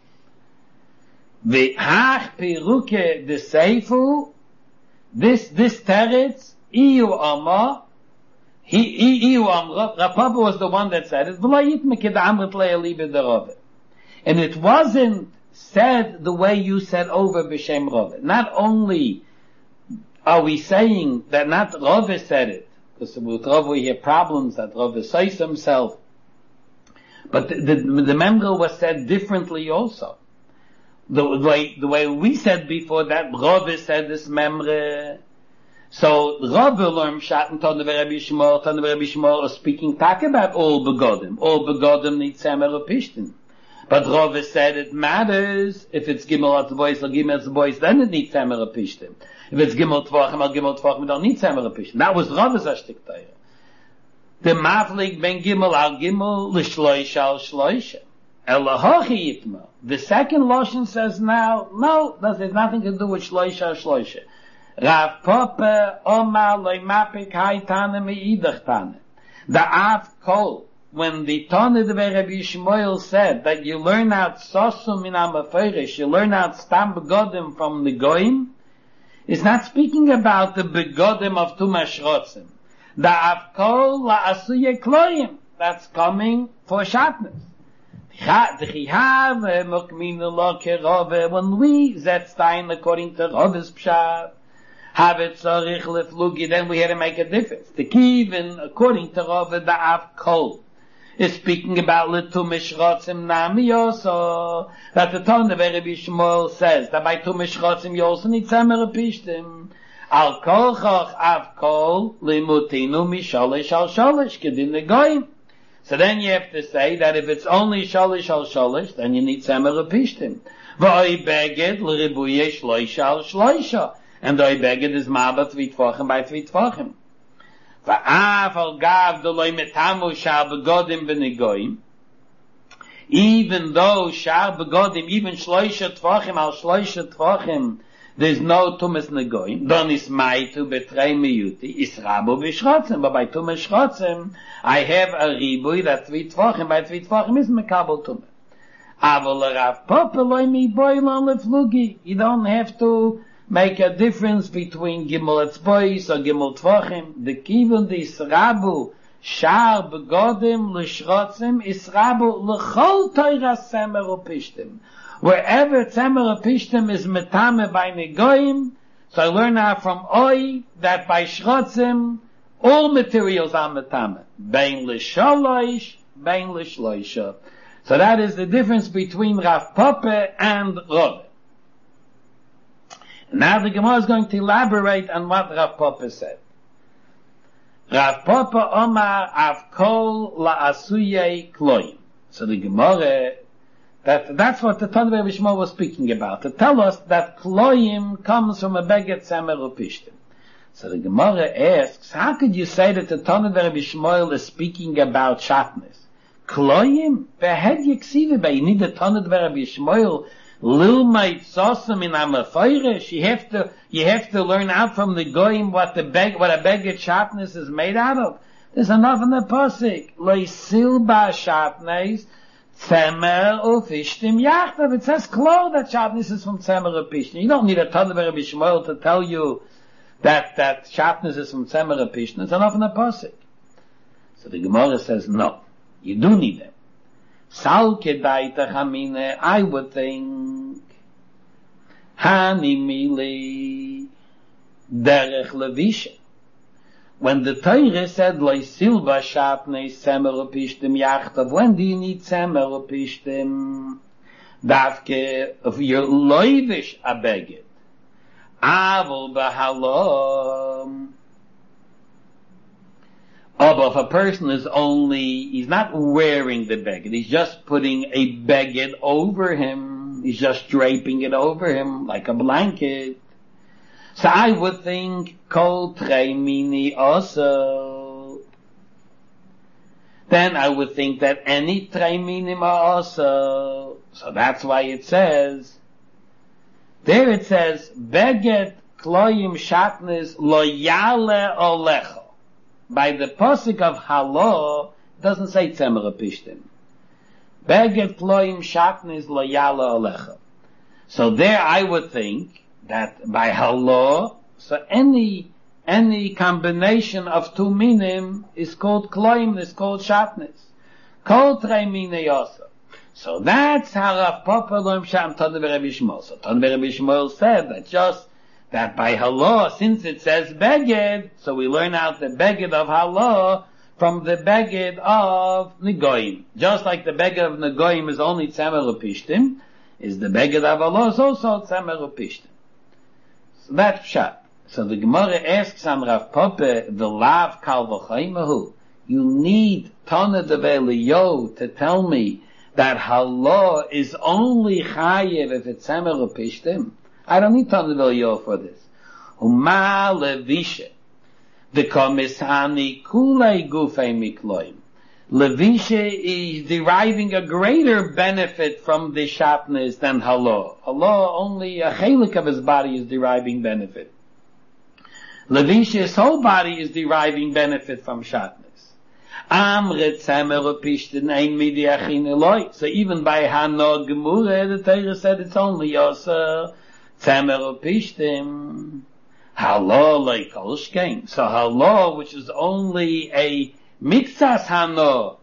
The hach peruke the seifu, this this teretz iu amma, he iu amra. Rav Papa was the one that said it. And it wasn't said the way you said over b'shem Rove. Not only are we saying that not Rove said it, because with Rove we hear problems that Rove says himself, but the, the, the memra was said differently also. The, the way the way we said before that Rove said this memra. So Rove learned Shat and Tana Rabbi Shmuel. Tana Rabbi Shmuel is speaking talk about all begodim. All begodim need tzemer upishtim. But Rove said it matters if it's Gimel at the boys or Gimel at the boys, then it needs tzemer upishtim. If it's Gimel Tvachim or Gimel Tvachim, we don't need tzemer upishtim. That was Rove's ashtik Torah. The maflig ben Gimel al Gimel l'shloish al shloisha. Elahochi yitma. The second Lashon says now, no, that has nothing to do with shloish al shloisha. Rav Papa Omar loy mapik haytane me'idach tane. The av kol. When the Tana of Rabbi Shmuel said that you learn out sosum min amaferish, you learn out stam begodim from the goyim, it's not speaking about the begodim of tumas shrotzim. The avkol la'asuye kloyim, that's coming for shatnez. When we set stein according to Rave's pshat, have it tzarich leflugi, then we had to make a difference. The kivin, according to Rave, the av kol is speaking about letumish rotzim nami yoso, that the Ton of Rabbi Shmuel says that by tumish rotzim you also need tzemer pishtim. Al kol choch av kol limutinu misholish al sholish kedin negoyim. So then you have to say that if it's only sholish al sholish, then you need tzemer pishtim. V'oi beged l'ribuye shloisha al shloisha. And the beged is maba tvitvochim by tvitvochim. Va'af al gav d'loi metamu shal begodim v'negoyim. Even though shal begodim, even shloisha tvachim al shloisha tvachim, there's no tumas negoyim. Don is maitu betrei miyuti, is rabu b'shchotzim. But by tumas shchotzim, I have a ribui that three tvachim, by three tvachim is mekabel tumah. Aval Rav Papa loy mi boilon leflugi. You don't have to make a difference between gimel etzbois or gimel tvachim. The kivun dis rabu shar begodim l'shchotzim is rabu l'chol toiras semer upishtim. Wherever tzemer upishtim is metame by negoyim, so I learn now from Oi that by shchotzim all materials are metame. Bein l'sholoish, bein l'shloisha. So that is the difference between Rav Papa and Rove. Now the Gemara is going to elaborate on what Rav Papa said. Rav Papa Omar Avkol La'asuyei Kloim. So the Gemara, that, that's what the Ton of Rabbi Shmuel was speaking about, to tell us that Kloim comes from a Beged Semer Upishtim. So the Gemara asks, how could you say that the Ton of Rabbi Shmuel is speaking about Shatnez? Kloim? Behed Yeksive, but you need the Ton of Rabbi Shmuel Lil might sosam in amafayrish. You have to, you have to learn out from the goyim what the beg, what a beged shatnez is made out of. There's enough in the pasuk. Leisil ba shatnez, tzemer ufishtim yachtav. It says klar that shatnez is from tzemer ufishtim. You don't need a ton of Rabbi Shmuel to tell you that, that shatnez is from tzemer ufishtim. It's enough in the pasuk. So the Gemara says, no, you do need it. Sal kedaita chamine, I would think, hani mili derech levisha. When the Torah said, Loi silva shatnei semer upishtim yachtav, when do you need semer upishtim? Davke, of your loivish abeged. Avol bahalom. Oh, but if a person is only, he's not wearing the beged, he's just putting a beged over him, he's just draping it over him like a blanket. So I would think, kol trei mini also. Then I would think that any trei minim are also. So that's why it says, there it says, beged kloyim shatnez lo yale olecho. By the posik of halo, it doesn't say tzemer upishtim. Beged kloim shatnez lo yala alecha. So there I would think that by halo, so any, any combination of two minim is called kloim, is called shatnez. Kol trei mine yosa. So that's how Rav Papa loim sham Ton of Rabbi Shmuel. So Ton of Rabbi Shmuel said that just that by halo, since it says beged, so we learn out the beged of halo from the beged of negoyim. Just like the beged of negoyim is only tzemer upishtim, is the beged of halo is also tzemer upishtim. So that's pshat. So the Gemara asks on Rav Papa, the lav kal v'chaymahu, you need Tana de Veliyo to tell me that halo is only chayev if it's tzemer upishtim. I don't need Tana Veliyo for this. Uma levisha. The komisani kulei gufei mikloim. Levisha is deriving a greater benefit from the shatnez than halo. Halo, only a chelik of his body is deriving benefit. Levisha's whole body is deriving benefit from shatnez. Amre tzemer upishtin ein midi achin eloi. So even by Hano Gemure, the Torah said it's only yosa tzemer upishtim. Halo like Olshkein. So halo, which is only a mitzas hano,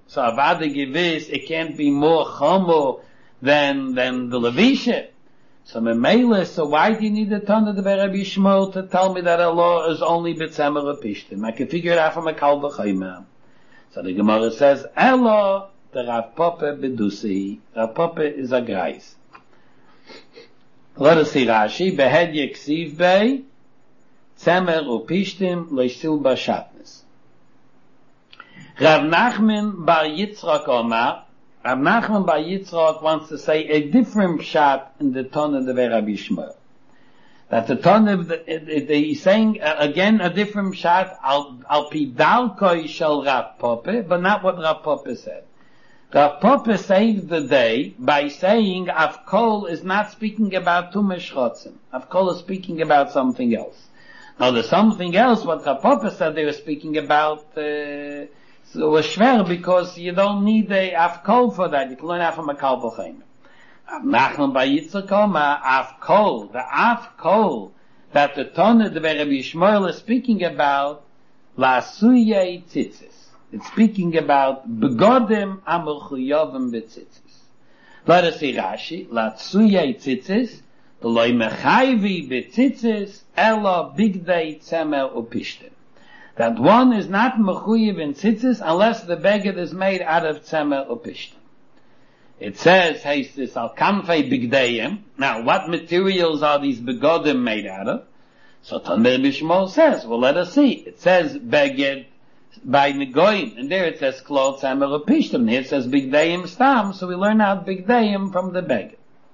So avada gewiss, it can't be more chomo than, than the levisha. So memela, so why do you need the Tana de Rabbi Yishmael to tell me that a law is only b'tzemer upishtim? I can figure it out from a kal v'chayma. So the Gemara says, Elo, the Rav Papa bedusi. Rav Papa is a greis. Let us see Rashi, behed yeksiv bei, tzemer upishtim, leishil bashatnes. Rav Nachman bar Yitzchak Omar, Rav Nachman bar Yitzchak wants to say a different shot in the Tana of Rabbi Yishmael. That the Tana of the, he's saying uh, again a different shot, al, al pidalkoi shel Rav Papa, but not what Rav Papa said. Rav Papa saved the day by saying Avkol is not speaking about Tumesh Chotzim. Avkol is speaking about something else. Now the something else, what Rav Papa said they were speaking about, uh, so it was schwer because you don't need a Avkol for that. You can learn that from a Kal V'Chaim. Rav Nachman bar Yitzchak Omar, Avkol, the Avkol that the Tana of Rabbi Yishmael is speaking about, La'asuyei Tzitzis. It's speaking about begodim amechuyavim betzitzis. Let us see Rashi. La'asuyei Tzitzis, v'loi mechayvi betzitzis, ela bigdei tzemer upishtim. That one is not mechuyev in tzitzis unless the beged is made out of tzemer upishtim. It says, hey, this al kamfei bigdeim. Now, what materials are these begodim made out of? So Tana Rabbi Yishmael says, well, let us see. It says beged by negoim, and there it says klal tzemer upishtim. Here it says bigdeim stam, so we learn out bigdeim from the beged.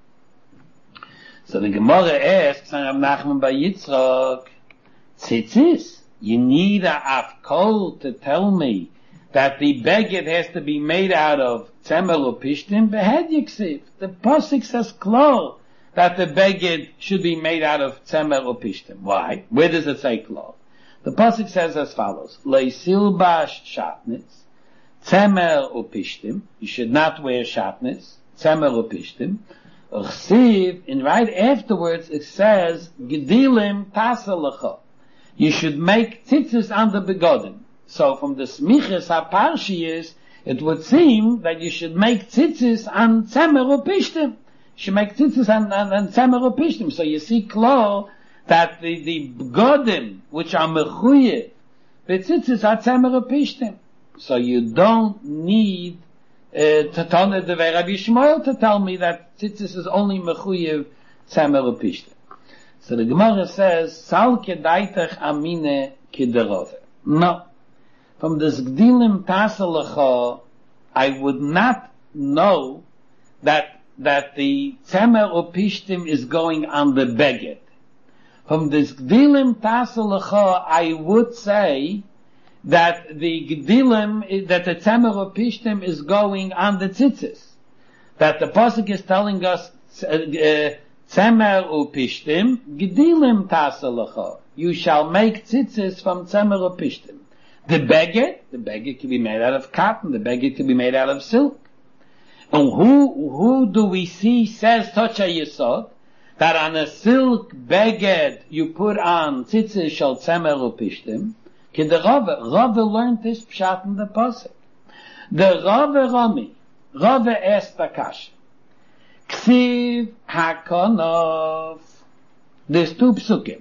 So the Gemara asks, Rav Nachman bar Yitzchak, tzitzis? You need a Avkol to tell me that the beged has to be made out of tzemer upishtim, behed yiksiv. The pasuk says klal that the beged should be made out of tzemer upishtim. Why? Where does it say klal? The pasuk says as follows: Leisil bash shatnitz, tzemer upishtim. You should not wear shatnitz, tzemer upishtim. Uchsiv, and right afterwards it says gedilim tasalacha. You should make tzitzis on the begodim. So from the smiches haparshiyos, it would seem that you should make tzitzis on tzemer upishtim. You should make tzitzis on, on, on tzemer upishtim. So you see klal that the, the begodim, which are mechuyev, the tzitzis are tzemer upishtim. So you don't need uh, to tell the Rabbi Yishmael to tell me that tzitzis is only mechuyev tzemer upishtim. So the Gemara says, Sal kedaitach amine kederove. No. From this Gdilim Tasalacha, I would not know that, that the Tzemer Upishtim is going on the beged. From this Gdilim Tasalacha, I would say that the Gdilim, that the Tzemer Upishtim is going on the tzitzis. That the Pasuk is telling us, uh, uh, Tzemer upishtim, gedilim tasalacha. You shall make tzitzis from tzemer upishtim. The beged, the beged can be made out of cotton, the beged can be made out of silk. And who, who do we see says such a yesod, that on a silk beged you put on tzitzis shal tzemer upishtim? Ki the Rave, Rave learned this pshat in the pasuk. The Rave Rami, Rave asked the kasha. Ksiv hakonov. There's two psukim.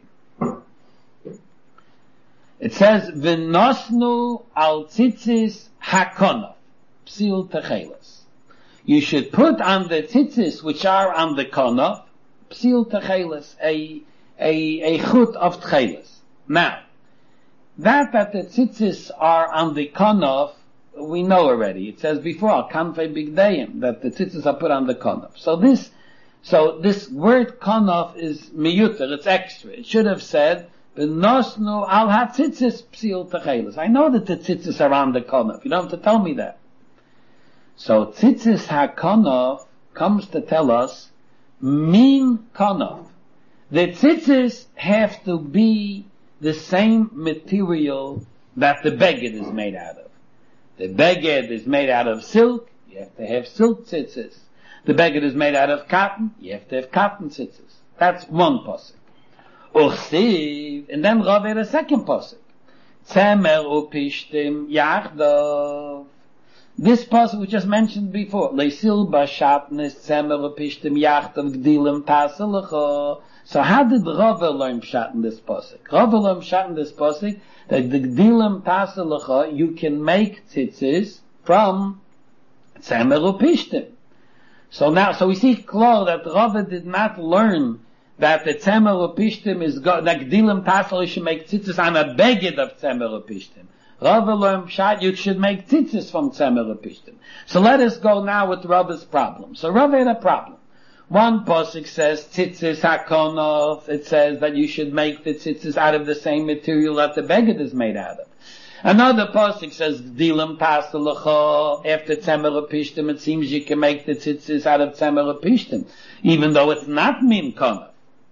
It says, V'nosnu al tzitzis hakonov. Psil techeles. You should put on the tzitzis which are on the konov, psil techeles, a, a, a chut of techeles. Now, that that the tzitzis are on the konov, we know already. It says before, al kanfei bigdeim, that the tzitzis are put on the konof. So this, so this word konof is miyuter, it's extra. It should have said, v'nosnu al ha-tzitzis psil techeles. I know that the tzitzis are on the konof. You don't have to tell me that. So tzitzis ha-konof comes to tell us, min konof. The tzitzis have to be the same material that the beged is made out of. The beged is made out of silk, you have to have silk tzitzis. The beged is made out of cotton, you have to have cotton tzitzis. That's one pasuk. Uchsiv, and then Rav had a second pasuk. Tzemer upishtim yachdav. This pasuk we just mentioned before, Leisil Bashatnes Tzemer Upishtim Yachtav Gdilim Taselecha. So how did Rava learn Pshat in this pasuk? Rava learned Pshat in this pasuk that the Gdilim Taselecha, you can make tzitzis from Tzemer Upishtim. So now, so we see clear that Rava did not learn that the Tzemer Upishtim is go, that Gdilim Taselecha should make tzitzis on a beged of Tzemer Upishtim. Rava learned Pshat, you should make tzitzis from Tzemer Upishtim. So let us go now with Rava's problem. So Rava had a problem. One pasuk says tzitzis hakonov. It says that you should make the tzitzis out of the same material that the beged is made out of. Another pasuk says gdilim taselecha. After Tzemer Upishtim, it seems you can make the tzitzis out of Tzemer Upishtim, even though it's not min konov.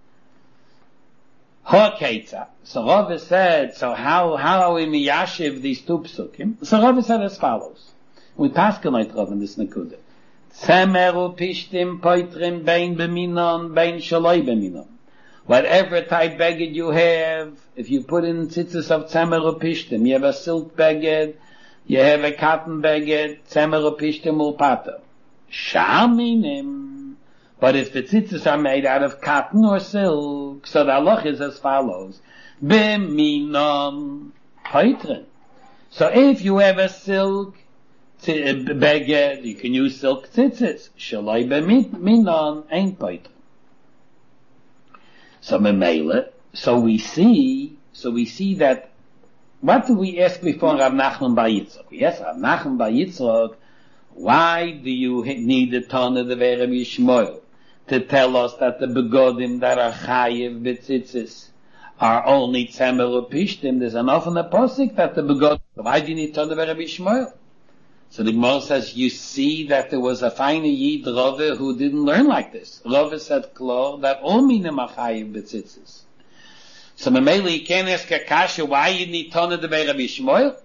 Ha'keitza. So Rava said, so how, how are we miyashiv these two psukim? So Rava said as follows. We pass like Rava in this nekuda. Tzemer Upishtim poitrim bein beminon, bein shaloi beminon. Whatever type beged you have, if you put in tzitzis of Tzemer Upishtim, you have a silk beged, you have a cotton beged, Tzemer Upishtim ulpata. Shaminim. But if the tzitzis are made out of cotton or silk, so the halach is as follows. Beminon poitrin. So if you have a silk beged, you can use silk tzitzis. Shaloi beminon ain't poitrin. So memele, so we see, so we see that, what did we ask before Rav Nachman Bar Yitzchak? Yes, Rav Nachman Bar Yitzchak, why do you need the ton of the Rabbi Yishmael to tell us that the begodim that are chayiv b'tzitzis are only Tzemer Upishtim? There's enough in the posik that the begodim, why do you need ton of Rabbi Yishmael? So the Gemara says, you see that there was a fine Yid Rava who didn't learn like this. Rava said klar that all minim are chayiv b'tzitzis. So Mamela, you can't ask a kasha, why you need Tana de Rabbi Yishmael?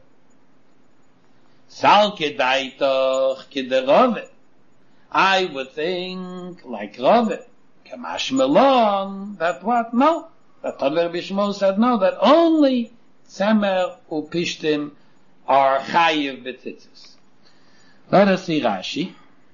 Sal kedaitoch kede Rava. I would think, like Rava, kamash melon, that what? No. That Tana Rabbi Yishmael said no, that only Tzemer Upishtim are chayiv b'tzitzis. Let us see Rashi.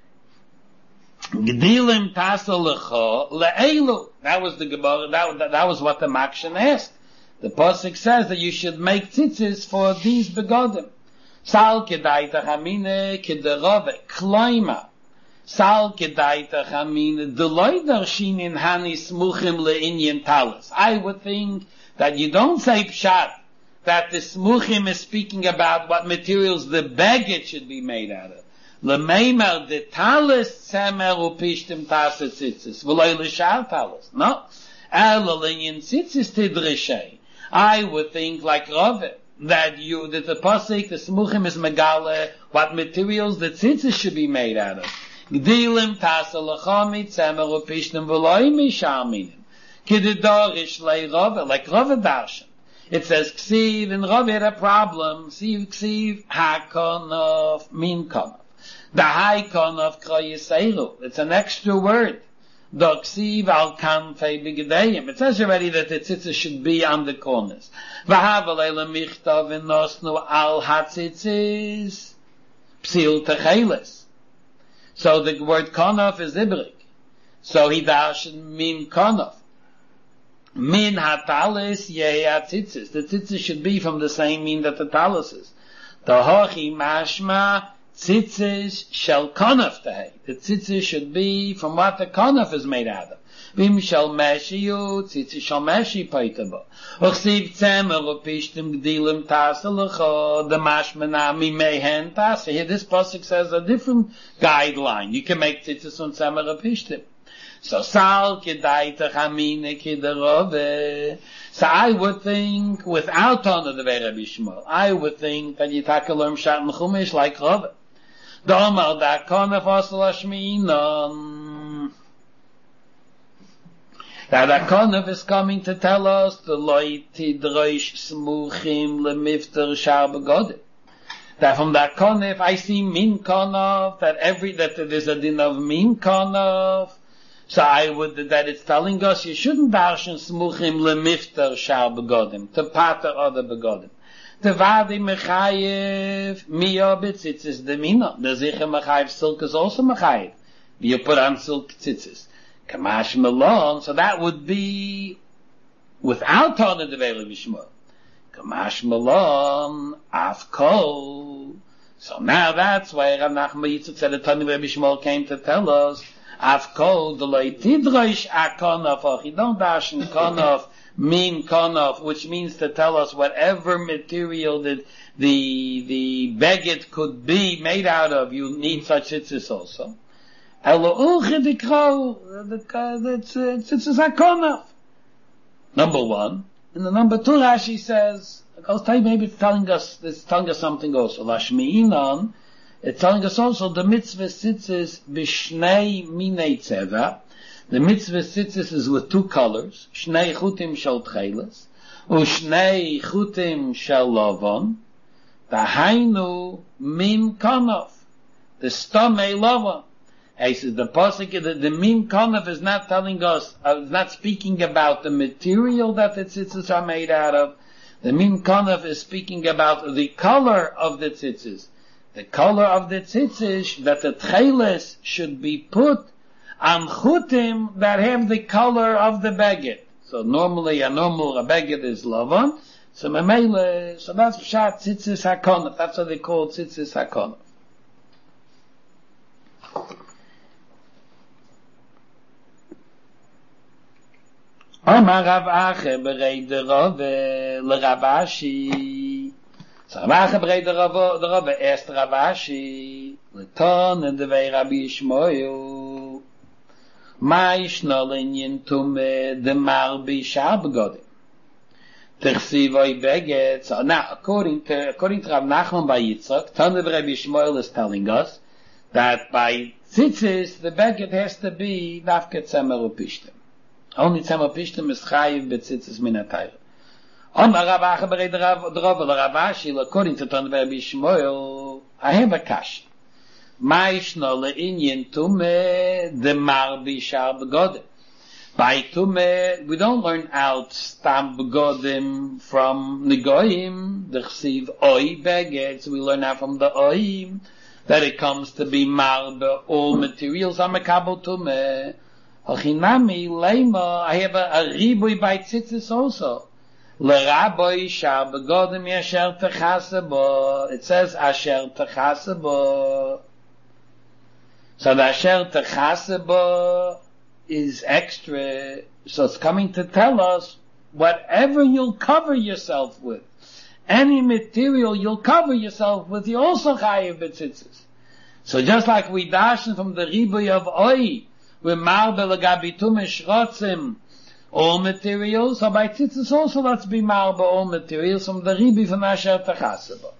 Gdilim taselecha le'elu. That was the Gemara. That, that, that was what the Makshan asked. The pasuk says that you should make tzitzis for these begodim. Sal kedaita chamine kederove klaima. Sal kedaita chamine deloy darshin in hanis muchim le'inyan talis. I would think that you don't say pshat that the smuchim is speaking about what materials the beged should be made out of. L'meimer de talis tzemer upishtim tasa tzitzis. V'loi l'shar talis. No. Ela l'inyan tzitzis tidrishei. I would think like Rava, that you, that the pasuk, the smuchim is megale, what materials the tzitzis should be made out of. Gdilim tasa l'chami tzemer upishtim v'loi mishar minim. Kididorish lei Rava, like Rava darshan. It says ksiv, and Rava had a problem. Ksiv, ksiv, hakonov, min konov. The high konov kroyiseiru. It's an extra word. The ksiv al kanfei b'gedeim. It says already that the tzitzis should be on the corners. V'havalei lemichtav v'nosnu al hatzitzis psil techeles. So the word konov is ibrik. So he darshan min konov. Min hatalis yeya tzitzis. The tzitzis should be from the same min that the talis is. The hochi mashma tzitzis shel konaf tehei. The tzitzis should be from what the konaf is made out of. Vim shel meshiyu tzitzis shel meshi paitabo. Uchsiv tzemer upishtim gdilim taselecha. The mashma nami mehen tasa. Here this pasuk says a different guideline. You can make tzitzis on tzemer upishtim. So sal kedaita chamine kederove. So I would think, without honor the Rabbi Yishmael, I would think that Yitakalom Shat Mechumish like Rava. Domar da konef osel hashminon. That the konef is coming to tell us the loy tidroish smuchim lemifter shar begodim. That from that konef I see min konef, that every, that there's a din of min konef. So I would, that it's telling us you shouldn't darshan smuchim lemifter shar begodim, to pater other begodim. the vadi mechayev miya betzitzis the mina. The zicher mechayev silk is also mechayev. You put on silk tzitzis. Kamash melon, so that would be without Tana Develi Bishmuel. Kamash melon afkol. So now that's why Rav Nachman Yitzchak said that Tana Develi Bishmuel came to tell us afkol the loy tidrosh akonof. He don't dash in konof mean konof, which means to tell us whatever material that the the beged could be made out of, you need such tzitzis also. Elo uche dikro, that's tzitzis akonof. Number one. And the number two Rashi says, I'll tell you, maybe it's telling us, it's telling us something also. Lashmi'inan, it's telling us also the mitzvah tzitzis b'shnei minei tzeva. The mitzvah tzitzis is with two colors. Shnei chutim shel tcheles, u'shnei chutim shel lavon. Dahainu min konof. The stomei lavon. He says the pasuk, the, the min konof is not telling us, uh, is not speaking about the material that the tzitzis are made out of. The min konof is speaking about the color of the tzitzis. The color of the tzitzis, that the tcheles should be put on chutim that have the color of the beged. So normally a normal a beged is lavan. So memele, so that's pshat tzitzis hakonof. That's what they call tzitzis hakonof. Amar Rav Ache berei de Rove le Rav Ashi. So Rav Ache berei de Rove, de Rove erst Rav Ashi le ton en de vei Rabbi Shmoyu. Ma yishno l'inyin tume de marbi shar begodim. Tersiv oi beged. So now, according to, according to Rav Nachman by Yitzchak, ton of Rabbi Shmoyu is telling us that by tzitzis, the beged has to be nafke tzemer upishtem. Only tzemer upishtem is chayiv betzitzis min atayr. Omar Rav Ache berei de Rove le Rav Ashi, according to ton of Rabbi Shmoyu, I have a kash. Ma yishno le'inyin tume de marbi shar begodim. By tume, we don't learn out stam begodim from negoyim, the chsiv oi beged, so we learn out from the oim, that it comes to be marbe, all materials are mekabel tume. Hachinami leima, I have a, a ribui by tzitzis also. L'raboi shar begodim yasher techase bo. It says asher techase bo. So the asher techase bo is extra, so it's coming to tell us whatever you'll cover yourself with, any material you'll cover yourself with, you also chayiv b'tzitzis. So just like we dashen from the ribuy of oi, with marbe legabi tumish rotzim, all materials, so by tzitzis also let's be marbe all materials from the ribuy from asher techase bo.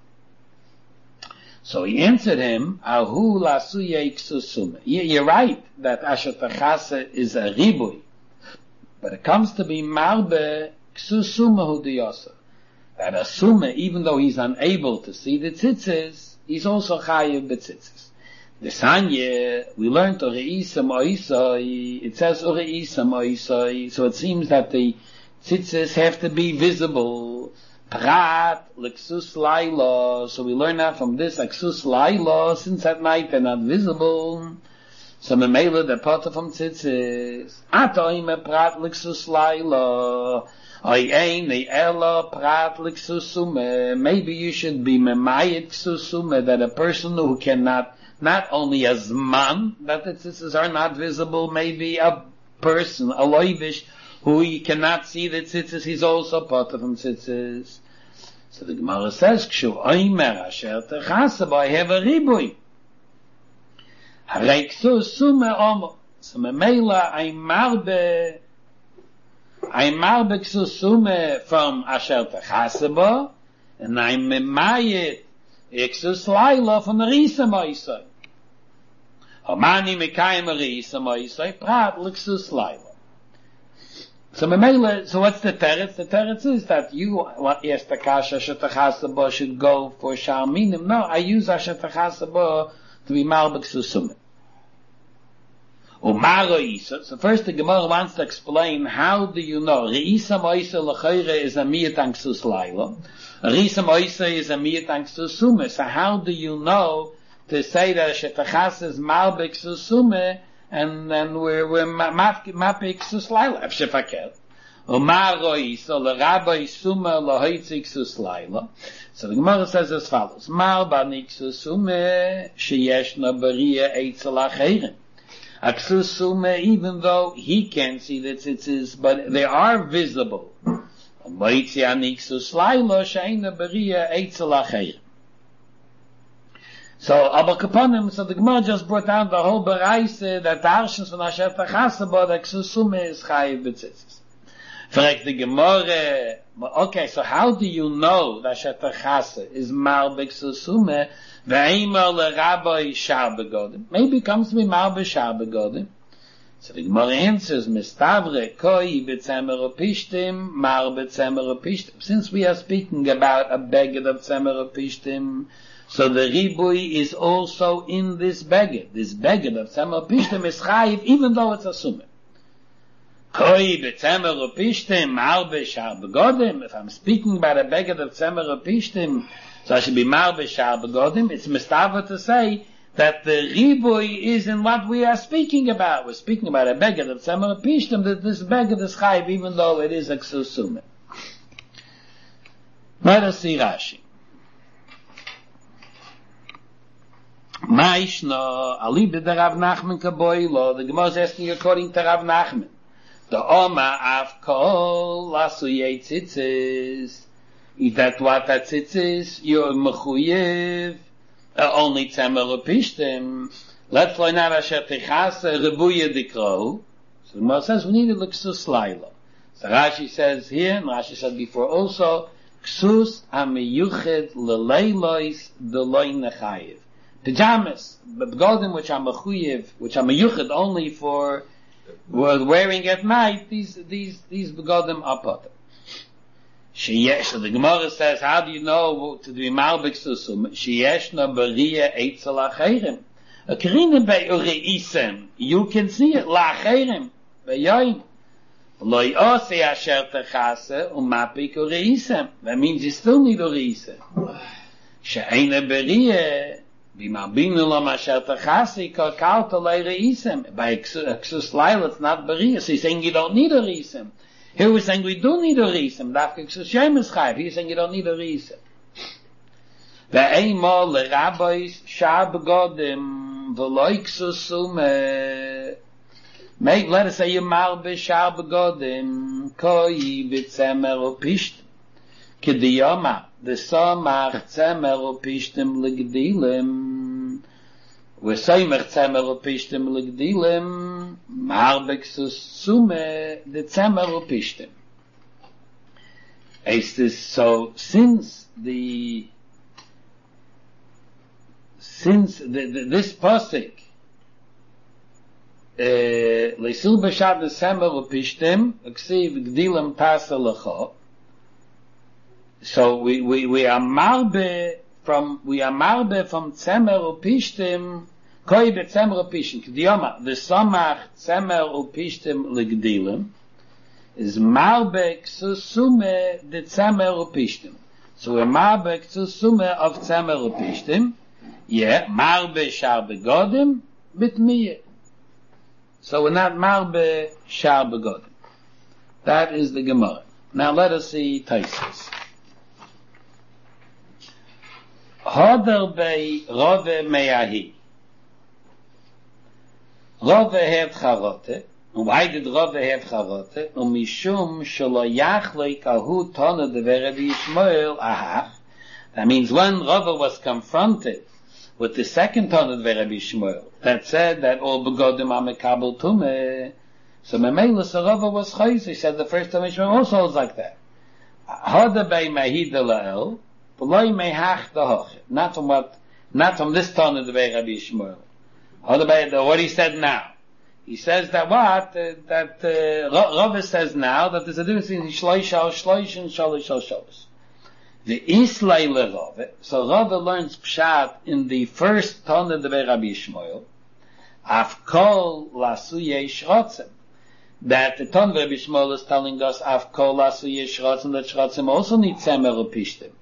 So he answered him, Ahu lasuye iksusume. You're right that asher techase is a ribui, but it comes to be marbe ksusume hu diyasa. That a sume, even though he's unable to see the tzitzis, he's also chayiv b'tzitzis. The Sanya, we learned Oreisa Moisai, it says Oreisa Moisai, so it seems that the tzitzis have to be visible. Prat, Lexus Laila, so we learn that from this, Lexus Laila, since at night they're not visible. So Memela, the potter from tzitzis. Atoime Prat, Lexus Laila. Oyein, the Ella, Prat, Lexusume. Maybe you should be Memayit Ksusume, that a person who cannot, not only as man, that the tzitzis are not visible, maybe a person, a loivish, who he cannot see the tzitzis, he's also potter from tzitzis. So the Gemara says, Kshu oimer asher techase bo, I have a ribui. Harei ksusume omo. So memela, I marbe, I marbe ksusume from asher techase bo, and I memayit Iksus laila from the Risa Moisai. Homani mekayim Risa Moisai, prat l'iksus laila. So memela, so what's the teretz? The teretz is that you, what yes, the kasha asher techase bo should go for shalminim. No, I use asher techase bo to be marbe ksusume. Umaro isa. So first the Gemara wants to explain how do you know Reisa Moisai l'chayre is a miyat an ksus laila. A risam oisa is a miyat ang susume. So how do you know to say that shetachas is malbik susume and then we're, we're mapik suslaila? Shefakel. Umar oisa l'rabbi suma l'hoitzik suslaila. So the Gemara says as follows. Mal banik susume sheyeshna bariya eitzel acherim. Aksusume, even though he can't see the tzitzis, but they are visible. So Abba Kapanim, so the Gemara just brought down the whole Bereise that the Arshens von Asher Tachase, but Aksusume is chayiv b'tzitzis. Fragt the Gemara, okay, so how do you know that Asher Tachase is mal b'ksusume? Maybe it comes to be mal b'shar begodim. So the Gemara answers, Mistavre koi b'tzemer upishtim, mar b'tzemer upishtim. Since we are speaking about a beged of tzemer upishtim, so the ribui is also in this beged. This beged of tzemer upishtim is chayiv, even though it's a summah. Koi b'tzemer upishtim, mar b'shar begodim. If I'm speaking about a beged of tzemer upishtim, so I should be mar b'shar begodim. It's mistava to say that the ribui is in what we are speaking about. We're speaking about a beged of tzemer upishtim, that this beged is chayiv, even though it is a ksusume. Let us see Rashi. Ma'ishno alibe de Rav Nachman kaboilo. The Gemara is asking according to Rav Nachman. The Oma av kol lasuyei tzitzis. Is that what that tzitzis? You're mechuyev. Uh, only tzemer upishtim. Let's learn out asher techase rebuye dikro. So the Gemara says we need to look ksus laila. So Rashi says here, and Rashi said before also, ksus amiyuched leleilois deloi nechayev. Pajamas, begodim which are mechuyev, which are meyuched only for wearing at night. These these these begodim are potter. Sheyesh, so the Gemara says, how do you know to be malbik susum? Sheyeshna bariya eitzel acherim. A kerinim be'ureisem. You can see it, la'acherim. Be'yoyim. Loi ose asher techase umapik ureisem. That means you still need ureisem. She'ena bariya b'marbinu lam asher techase kakauta le'ureisem. By ksus laila, it's not bariya. So he's saying you don't need ureisem. Here we're saying we do need a reason. He's saying you don't need a reason. Ve'eimol l'rabbis shar begodim v'loi ksusume. Make, let us say you mal b'shar begodim koi b'tzemer upishtim. Kediyoma v'somach tzemer upishtim l'gdilim. We're saying tzemer upishtim l'gdilim. Marbek susume the tzemer upishtim. Is this so? Since the since the, the, this pasuk leisul b'shad the tzemer upishtim aksiv gdilim tasa lecha. So we we we are marbe from we are marbe from tzemer upishtim. Koi betzemer upishtim. K'diyoma, v'samach tzemer upishtim l'gdilim is marbek susume de tzemer upishtim. So we're marbek susume of tzemer upishtim. Yeah, marbe shar begodim bitmiye. So we're not marbe shar begodim. That is the Gemara. Now let us see Taisus. Hoder bei Rove meyahi. Rove have charote. And why did Rove have charote? Um mishum shelo yachlei kahu tona de Rabbi Yishmael ahach. That means when Rove was confronted with the second tona of Rabbi Yishmael that said that all begodim are mekabel tumeh, so Memela so Rove was chayz. He said the first time Yishmael also was like that. Hoda bei mahid lael, v'loi mehach dahochet. Not from what, not from this tona of Rabbi Yishmael. What he said now. He says that what? Uh, that uh, Rava says now that there's a difference between shloish al shloish and shalosh al shalosh. The islay le Rava. So Rava learns pshat in the first ton of the Rabbi Yishmael. Af kol lasuye shrotzim. That the ton of Rabbi Yishmael is telling us af kol lasuye shrotzim, that shrotzim also need tzemer upishtim.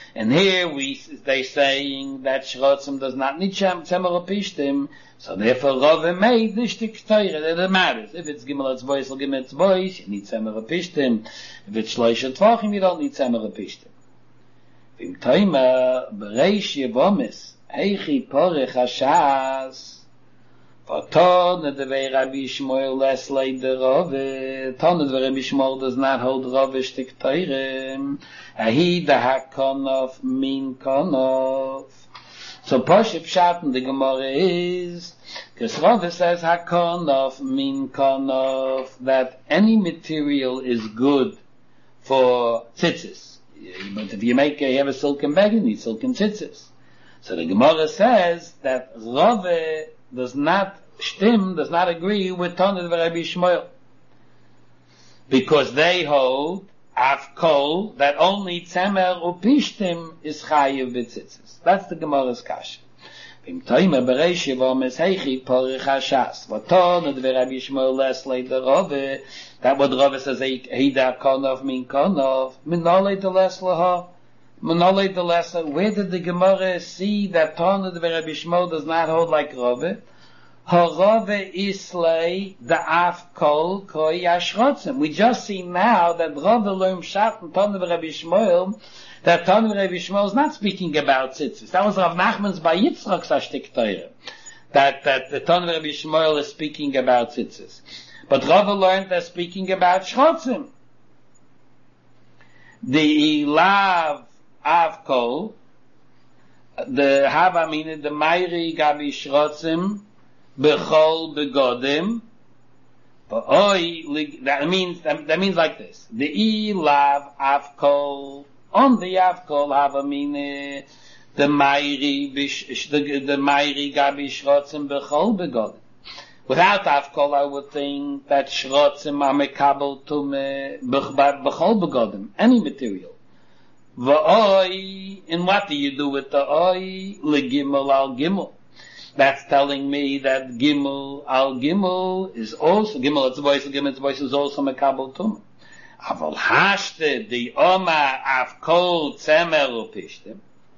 And here we, they saying that Shrotzim does not need Tzemer Pishtim, so therefore Rove made the Shtik Teire, that it matters. If it's Gimel Etzbois, or Gimel Etzbois, you need Tzemer Pishtim. If it's Shloisha Tvachim, you don't need Tzemer Pishtim. Vim Toima, Bereish Yevomis, Heichi Porech Hashas, Ton the way Rabbi Shmuel less like the Rove. Ton the way Rabbi Shmuel does not hold Rove shtik teirem. Ahi the hakonov min konov. So Poship Pshat in the Gemara is, because Rove says hakonov min konov, that any material is good for tzitzis. But if you make a, you have a silken bag, you need silken tzitzis. So the Gemara says that Rove does not Shtim does not agree with Tanit Rabbi Shmuel, because they hold Avkol that only Tzemer Upishtim is Chayiv B'tzitzis. That's the Gemara's kasha. Vim Toima Bereish Yevomis Heichi Porich Hashas. V'Tanit Rabbi Shmuel less like the Rove. That what Rove says Heida Konov Min Konov Minolei the less Laha. Minolei the less. Where did the Gemara see that Tanit Rabbi Shmuel does not hold like Rove? Harove Islay the Afkol Koi Yashrotzim. We just see now that Rove learned Shat and Tanit Rabbi Shmuel, that Tanit Rabbi Shmuel is not speaking about tzitzis. That was Rav Nachman's by Yitzchak's Ashtik Torah. That, that the Tanit Rabbi Shmuel is speaking about tzitzis. But Rove learned they're speaking about Shrotzim. The Ilav Avkol, the Havamina, the Meiri Gabi Shrotzim, Bechol begodim, that means that, that means like this: the ilav avkol on the avkol havamine the meiri the the meiri gabi shrotzim bechol begodim. Without avkol, I would think that shrotzim are mekabel to me bechol begodim, any material. V'oi, and what do you do with the oi? Legimel al gimel. That's telling me that Gimel al Gimel is also, Gimel at the voice, Gimel at the voice is also Mekabel Tumah. Aval hashte the Oma Avkol Tzemer Upishtim.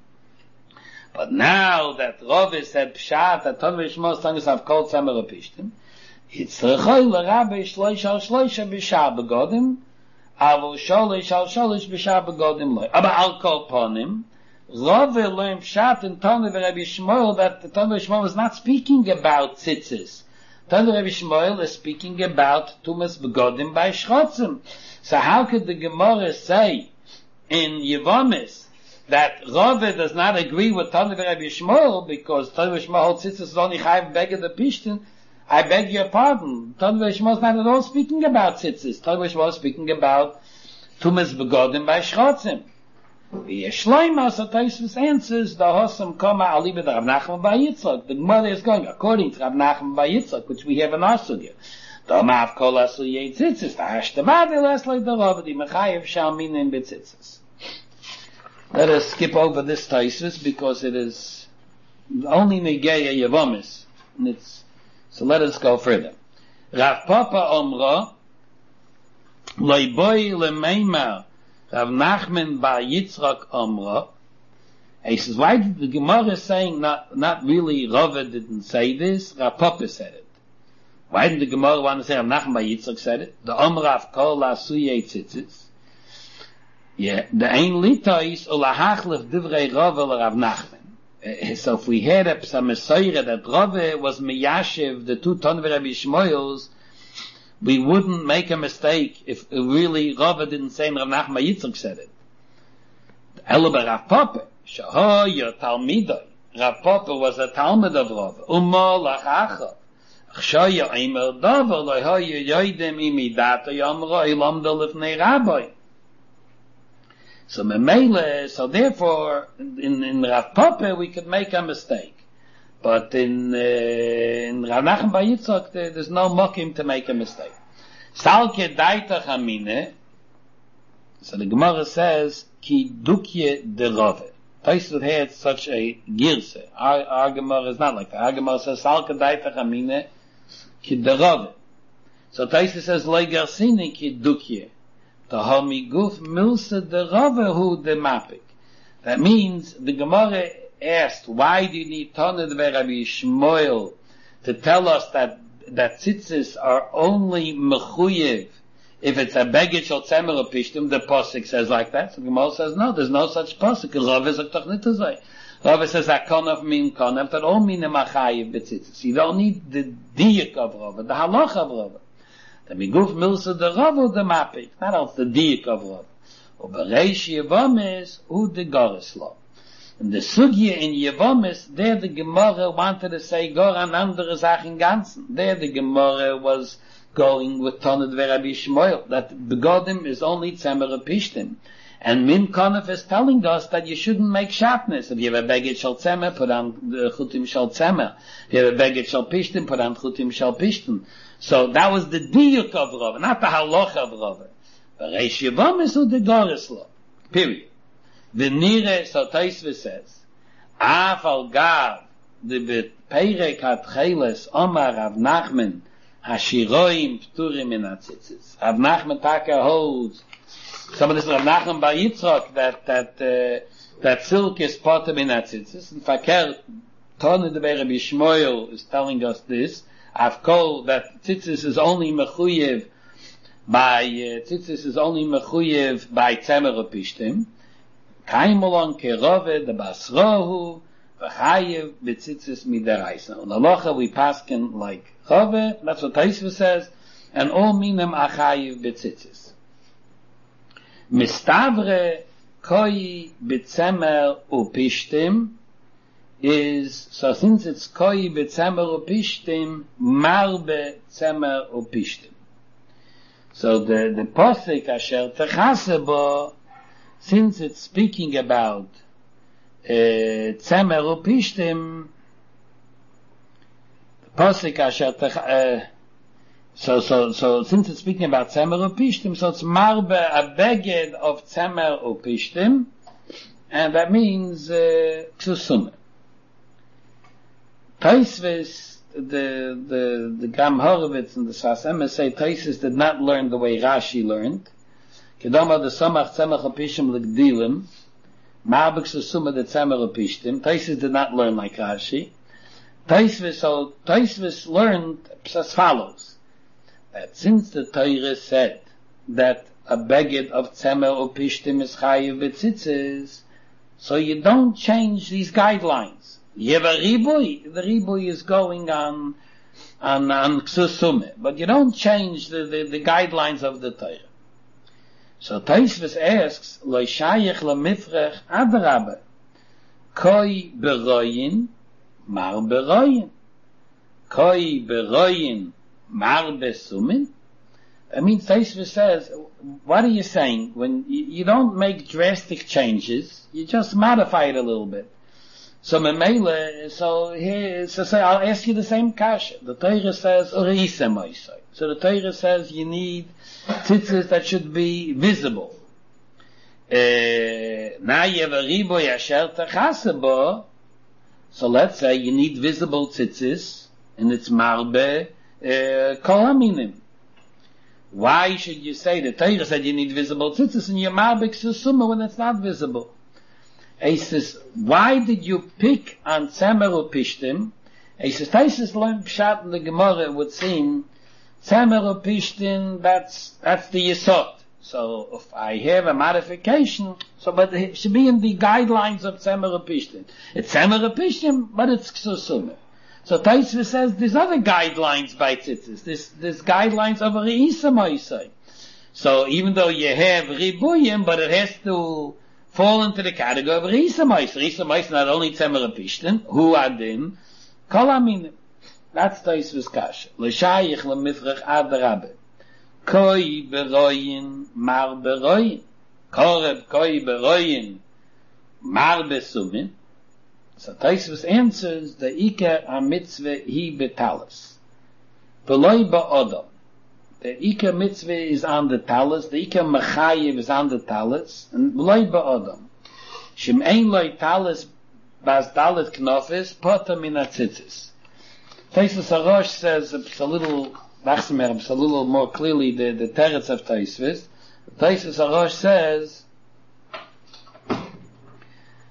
But now that Rove said Pshat, that Tanit Shmuel tongue is Avkol Tzemer Upishtim, it's Rechoy l'Rabbi Shloish al Shloisha b'Shah begodim, Aval Sholish al Sholish b'Shah begodim loy. Aber al kol ponim, Rove learned Pshat in Tanit Rabbi Shmuel that the Tanit Rabbi Shmuel is not speaking about tzitzis. Tanit Rabbi Shmuel is speaking about Tumas Begodim by Shrotzim. So how could the Gemara say in Yevomis that Rove does not agree with Tanit Rabbi Shmuel because Tanit Rabbi Shmuel holds tzitzis is only Chayiv Beged the Pishtin? I beg your pardon. Tanit Rabbi Shmuel is not at all speaking about tzitzis. Tanit Rabbi Shmuel is speaking about Tumas Begodim by Shrotzim. The Shloima Sataisus answers the Hossam Koma Aliba Rav Nachman by Yitzchak. The Gemara is going according to Rav Nachman by Yitzchak, which we have in our sugya. The Amav Kol Asu Yetzitzis, the Hashtamad less like the Rav, the Mechayev Shalminim Betzitzis. Let us skip over this Taisus because it is only Negeya Yevomis. And it's, so let us go further. Rav Papa Omra, Loiboy Lemeimar, Rav Nachman bar Yitzchak Omra. He says, why did the Gemara saying not, not really Rove didn't say this? Rav Papa said it. Why didn't the Gemara want to say Rav Nachman bar Yitzchak said it? The Omra of Kol Asuye Tzitzis. Yeah, the Ein Litois Ulahachlef Divrei Rove Rav Nachman. So if we had a Psamesoire that Rove was Meyashiv, the two Tanit Rabbi Shmuels, we wouldn't make a mistake if really Rove didn't say and Rav Nachman Yitzchak said it. Elba Rav Papa, Shaho your Talmidoi. Rav Papa was a Talmud of Rove. Umo lachacha. Chshoya Eimer Dover lohoya yoidem imidato yomro ilomdo lifnei Rabbi. So memele, so therefore in, in Rav Papa we could make a mistake. But in, uh, in Rav Nachman bar Yitzchak, there, there's no mokim to make a mistake. Salke daita chamine. So the Gemara says, ki dukye de Rove. Taisut had such a girse. Our, our Gemara is not like that. Our Gemara says, salke daita chamine, ki de Rove. So Taisut says, loy garsini ki dukye. The homi guf milse de Rove hu de mapik. That means the Gemara asked, why do you need Tana Dvar Rabbi Shmuel to tell us that that tzitzis are only mechuyev if it's a beged shel tzemer or pishtim? The pasuk says like that. So the Gemara says no, there's no such pasuk. Rav is a tachnit. Rav says akonav min konav that all minim achayev betzitzis. You don't need the diuk of Rav, the halach of Rav. The miguf milsa the Rav or the mapik, not else the diuk of Rav. Or bereish yevamis u the gorislo. In the Sugya in Yevomis, there the Gemara wanted to say Gor an andere Sachen ganzen. There the Gemara was going with Tana Dvar Rabbi Shmuel, that Begodim is only Tzemer Pishtim. And Min Konef is telling us that you shouldn't make sharpness. If you have a Beged Shal Tzemer, put on the Chutim Shal Tzemer. If you have a Beged Shal Pishtim, put on Chutim Shal Pishtim. So that was the Diyuk of Rav, not the Haloch of Rav. But Reish Yevomis or the Goris law. Period. The Nire, so Taisve says, Af al Gav, the Beperek HaTcheles, Omar Rav Nachman, Hashiroim Pturim in Atzitzis. Rav Nachman Taka holds, some of this Rav Nachman Bar Yitzchak, that, that, uh, that silk is potem in Atzitzis. In Fakir, Tana Dvar Rabbi Shmuel is telling us this. I've called that Tzitzis is only mechuyev by, uh, Tzitzis is only mechuyev by Tzemer Pishtim. Kaimolon kerove the basrohu v'chayev b'tzitzis midaraisa. On the locha we paskin like chove, that's what Taisva says, and all minim achayev b'tzitzis. Mistavre koi b'tzemer upishtim is, so since it's koi b'tzemer upishtim, marbe tzemer upishtim. So the, the posik asher techasebo, since it's speaking about Tzemer Upishtim, the Pasuk Asher uh, so so so since it's speaking about Tzemer Upishtim, so it's marbe a beged of Tzemer Upishtim, and that means Ksusum. Uh, Taisvis, the the the Gram Horovitz and the Sfas Emes say Taisvis did not learn the way Rashi learned. Kedama the Samach Tzemach Apishtim L'Gdilim, Ma'abik Susuma the Tzemer Apishtim. Taisvis did not learn like Rashi. Taisvis, so Taisvis learned as follows, that since the Torah said that a beged of Tzemer Apishtim is Chayiv B'tzitzis, so you don't change these guidelines. You have a Riboy, the Riboy is going on, on, on Ksusume, but you don't change the, the, the guidelines of the Torah. So Taisvis asks, Lo shayich lemifrech adrabe, koi beroyin, mar beroyin, koi beroyin, mar besumin. I mean, Taisvis says, what are you saying? When you, you don't make drastic changes, you just modify it a little bit. So Memele, so here, so say, I'll ask you the same kasha. The Torah says, Ureisa moisoi. So the Torah says you need tzitzis that should be visible. Na yevaribo yasher techasebo. So let's say you need visible tzitzis, and it's marbe kol haminim. Why should you say the Torah said you need visible tzitzis and you're marbe ksusuma when it's not visible? He says, why did you pick on Tzemer Upishtim? He says, Taisus learned Pshat in the Gemara, it would seem, Tzemer Upishtim, that's, that's the Yesod. So, if I have a modification, so, but it should be in the guidelines of Tzemer Upishtim. It's Tzemer Upishtim, but it's Ksusumah. So Taisus says, there's other guidelines by Tzitzis. There's, there's guidelines of Re'isa Moisai. So, even though you have Ribuyim, but it has to fall into the category of Risa Mois. Risa Mois not only Tzemer Pishtin, Hu Adin, Kol Aminim. That's Taisvis Kasha. L'shayich l'mifrech ad rabbe. Koi beroyin, mar beroyin. Koreb koi beroyin, mar besumin. So Taisvis answers, the Iker ha-mitzvah hi betalis. V'loi ba'odom. The Iker mitzvah is on the talis, the Iker mechayev is on the talis, and loy ba'odam. Shem ein loy talis bas dalet knofis, potam min atzitzis. Taisvis HaRosh says, it's a little, Bachsemer, it's a little more clearly the, the teretz of Taisvis. Taisvis HaRosh says,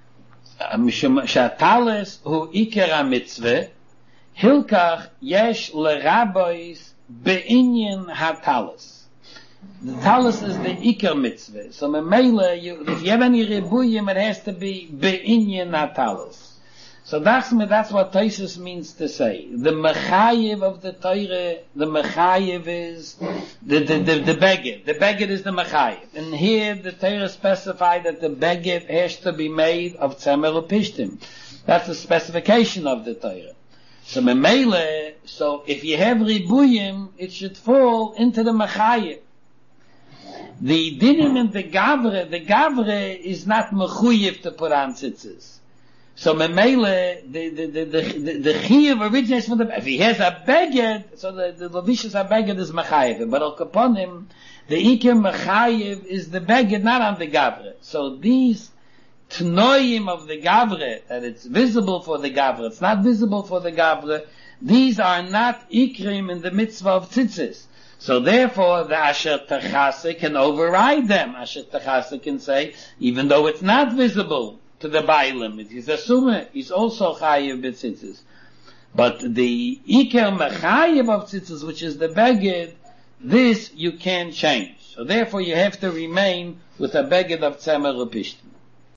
שהטלס הוא עיקר המצווה, הילקח יש לרבויס בעניין הטלס. The talus is the ikar mitzvah. So memela, you, if you have any ribuyim, it has to be be'inyan talus. So that's, that's what Taisus means to say. The mechayev of the Torah, the mechayev is the, the, the, the beged. The beged is the mechayev. And here the Torah specified that the beged has to be made of tzemer upishtim. That's the specification of the Torah. So memela, so if you have ribuyim, it should fall into the mechayev. The dinim in the gavre, the gavre is not mechuyev to put on tzitzis. So memele, the the the the the chiyuv originates from the. If he has a beged, so the the lavishus a beged is mechayev, but al kaponim, the iker mechayev is the beged, not on the gavre. So these tnoyim of the gavre, that it's visible for the gavre, it's not visible for the gavre. These are not ikrim in the mitzvah of tzitzis. So therefore, the Asher Techase can override them. Asher Techase can say, even though it's not visible to the Bailim, he's assuming he's also Chayiv b'tzitzis. But the Iker Mechayiv of tzitzis, which is the Beged, this you can't change. So therefore you have to remain with a Beged of Tzemer Upishtim.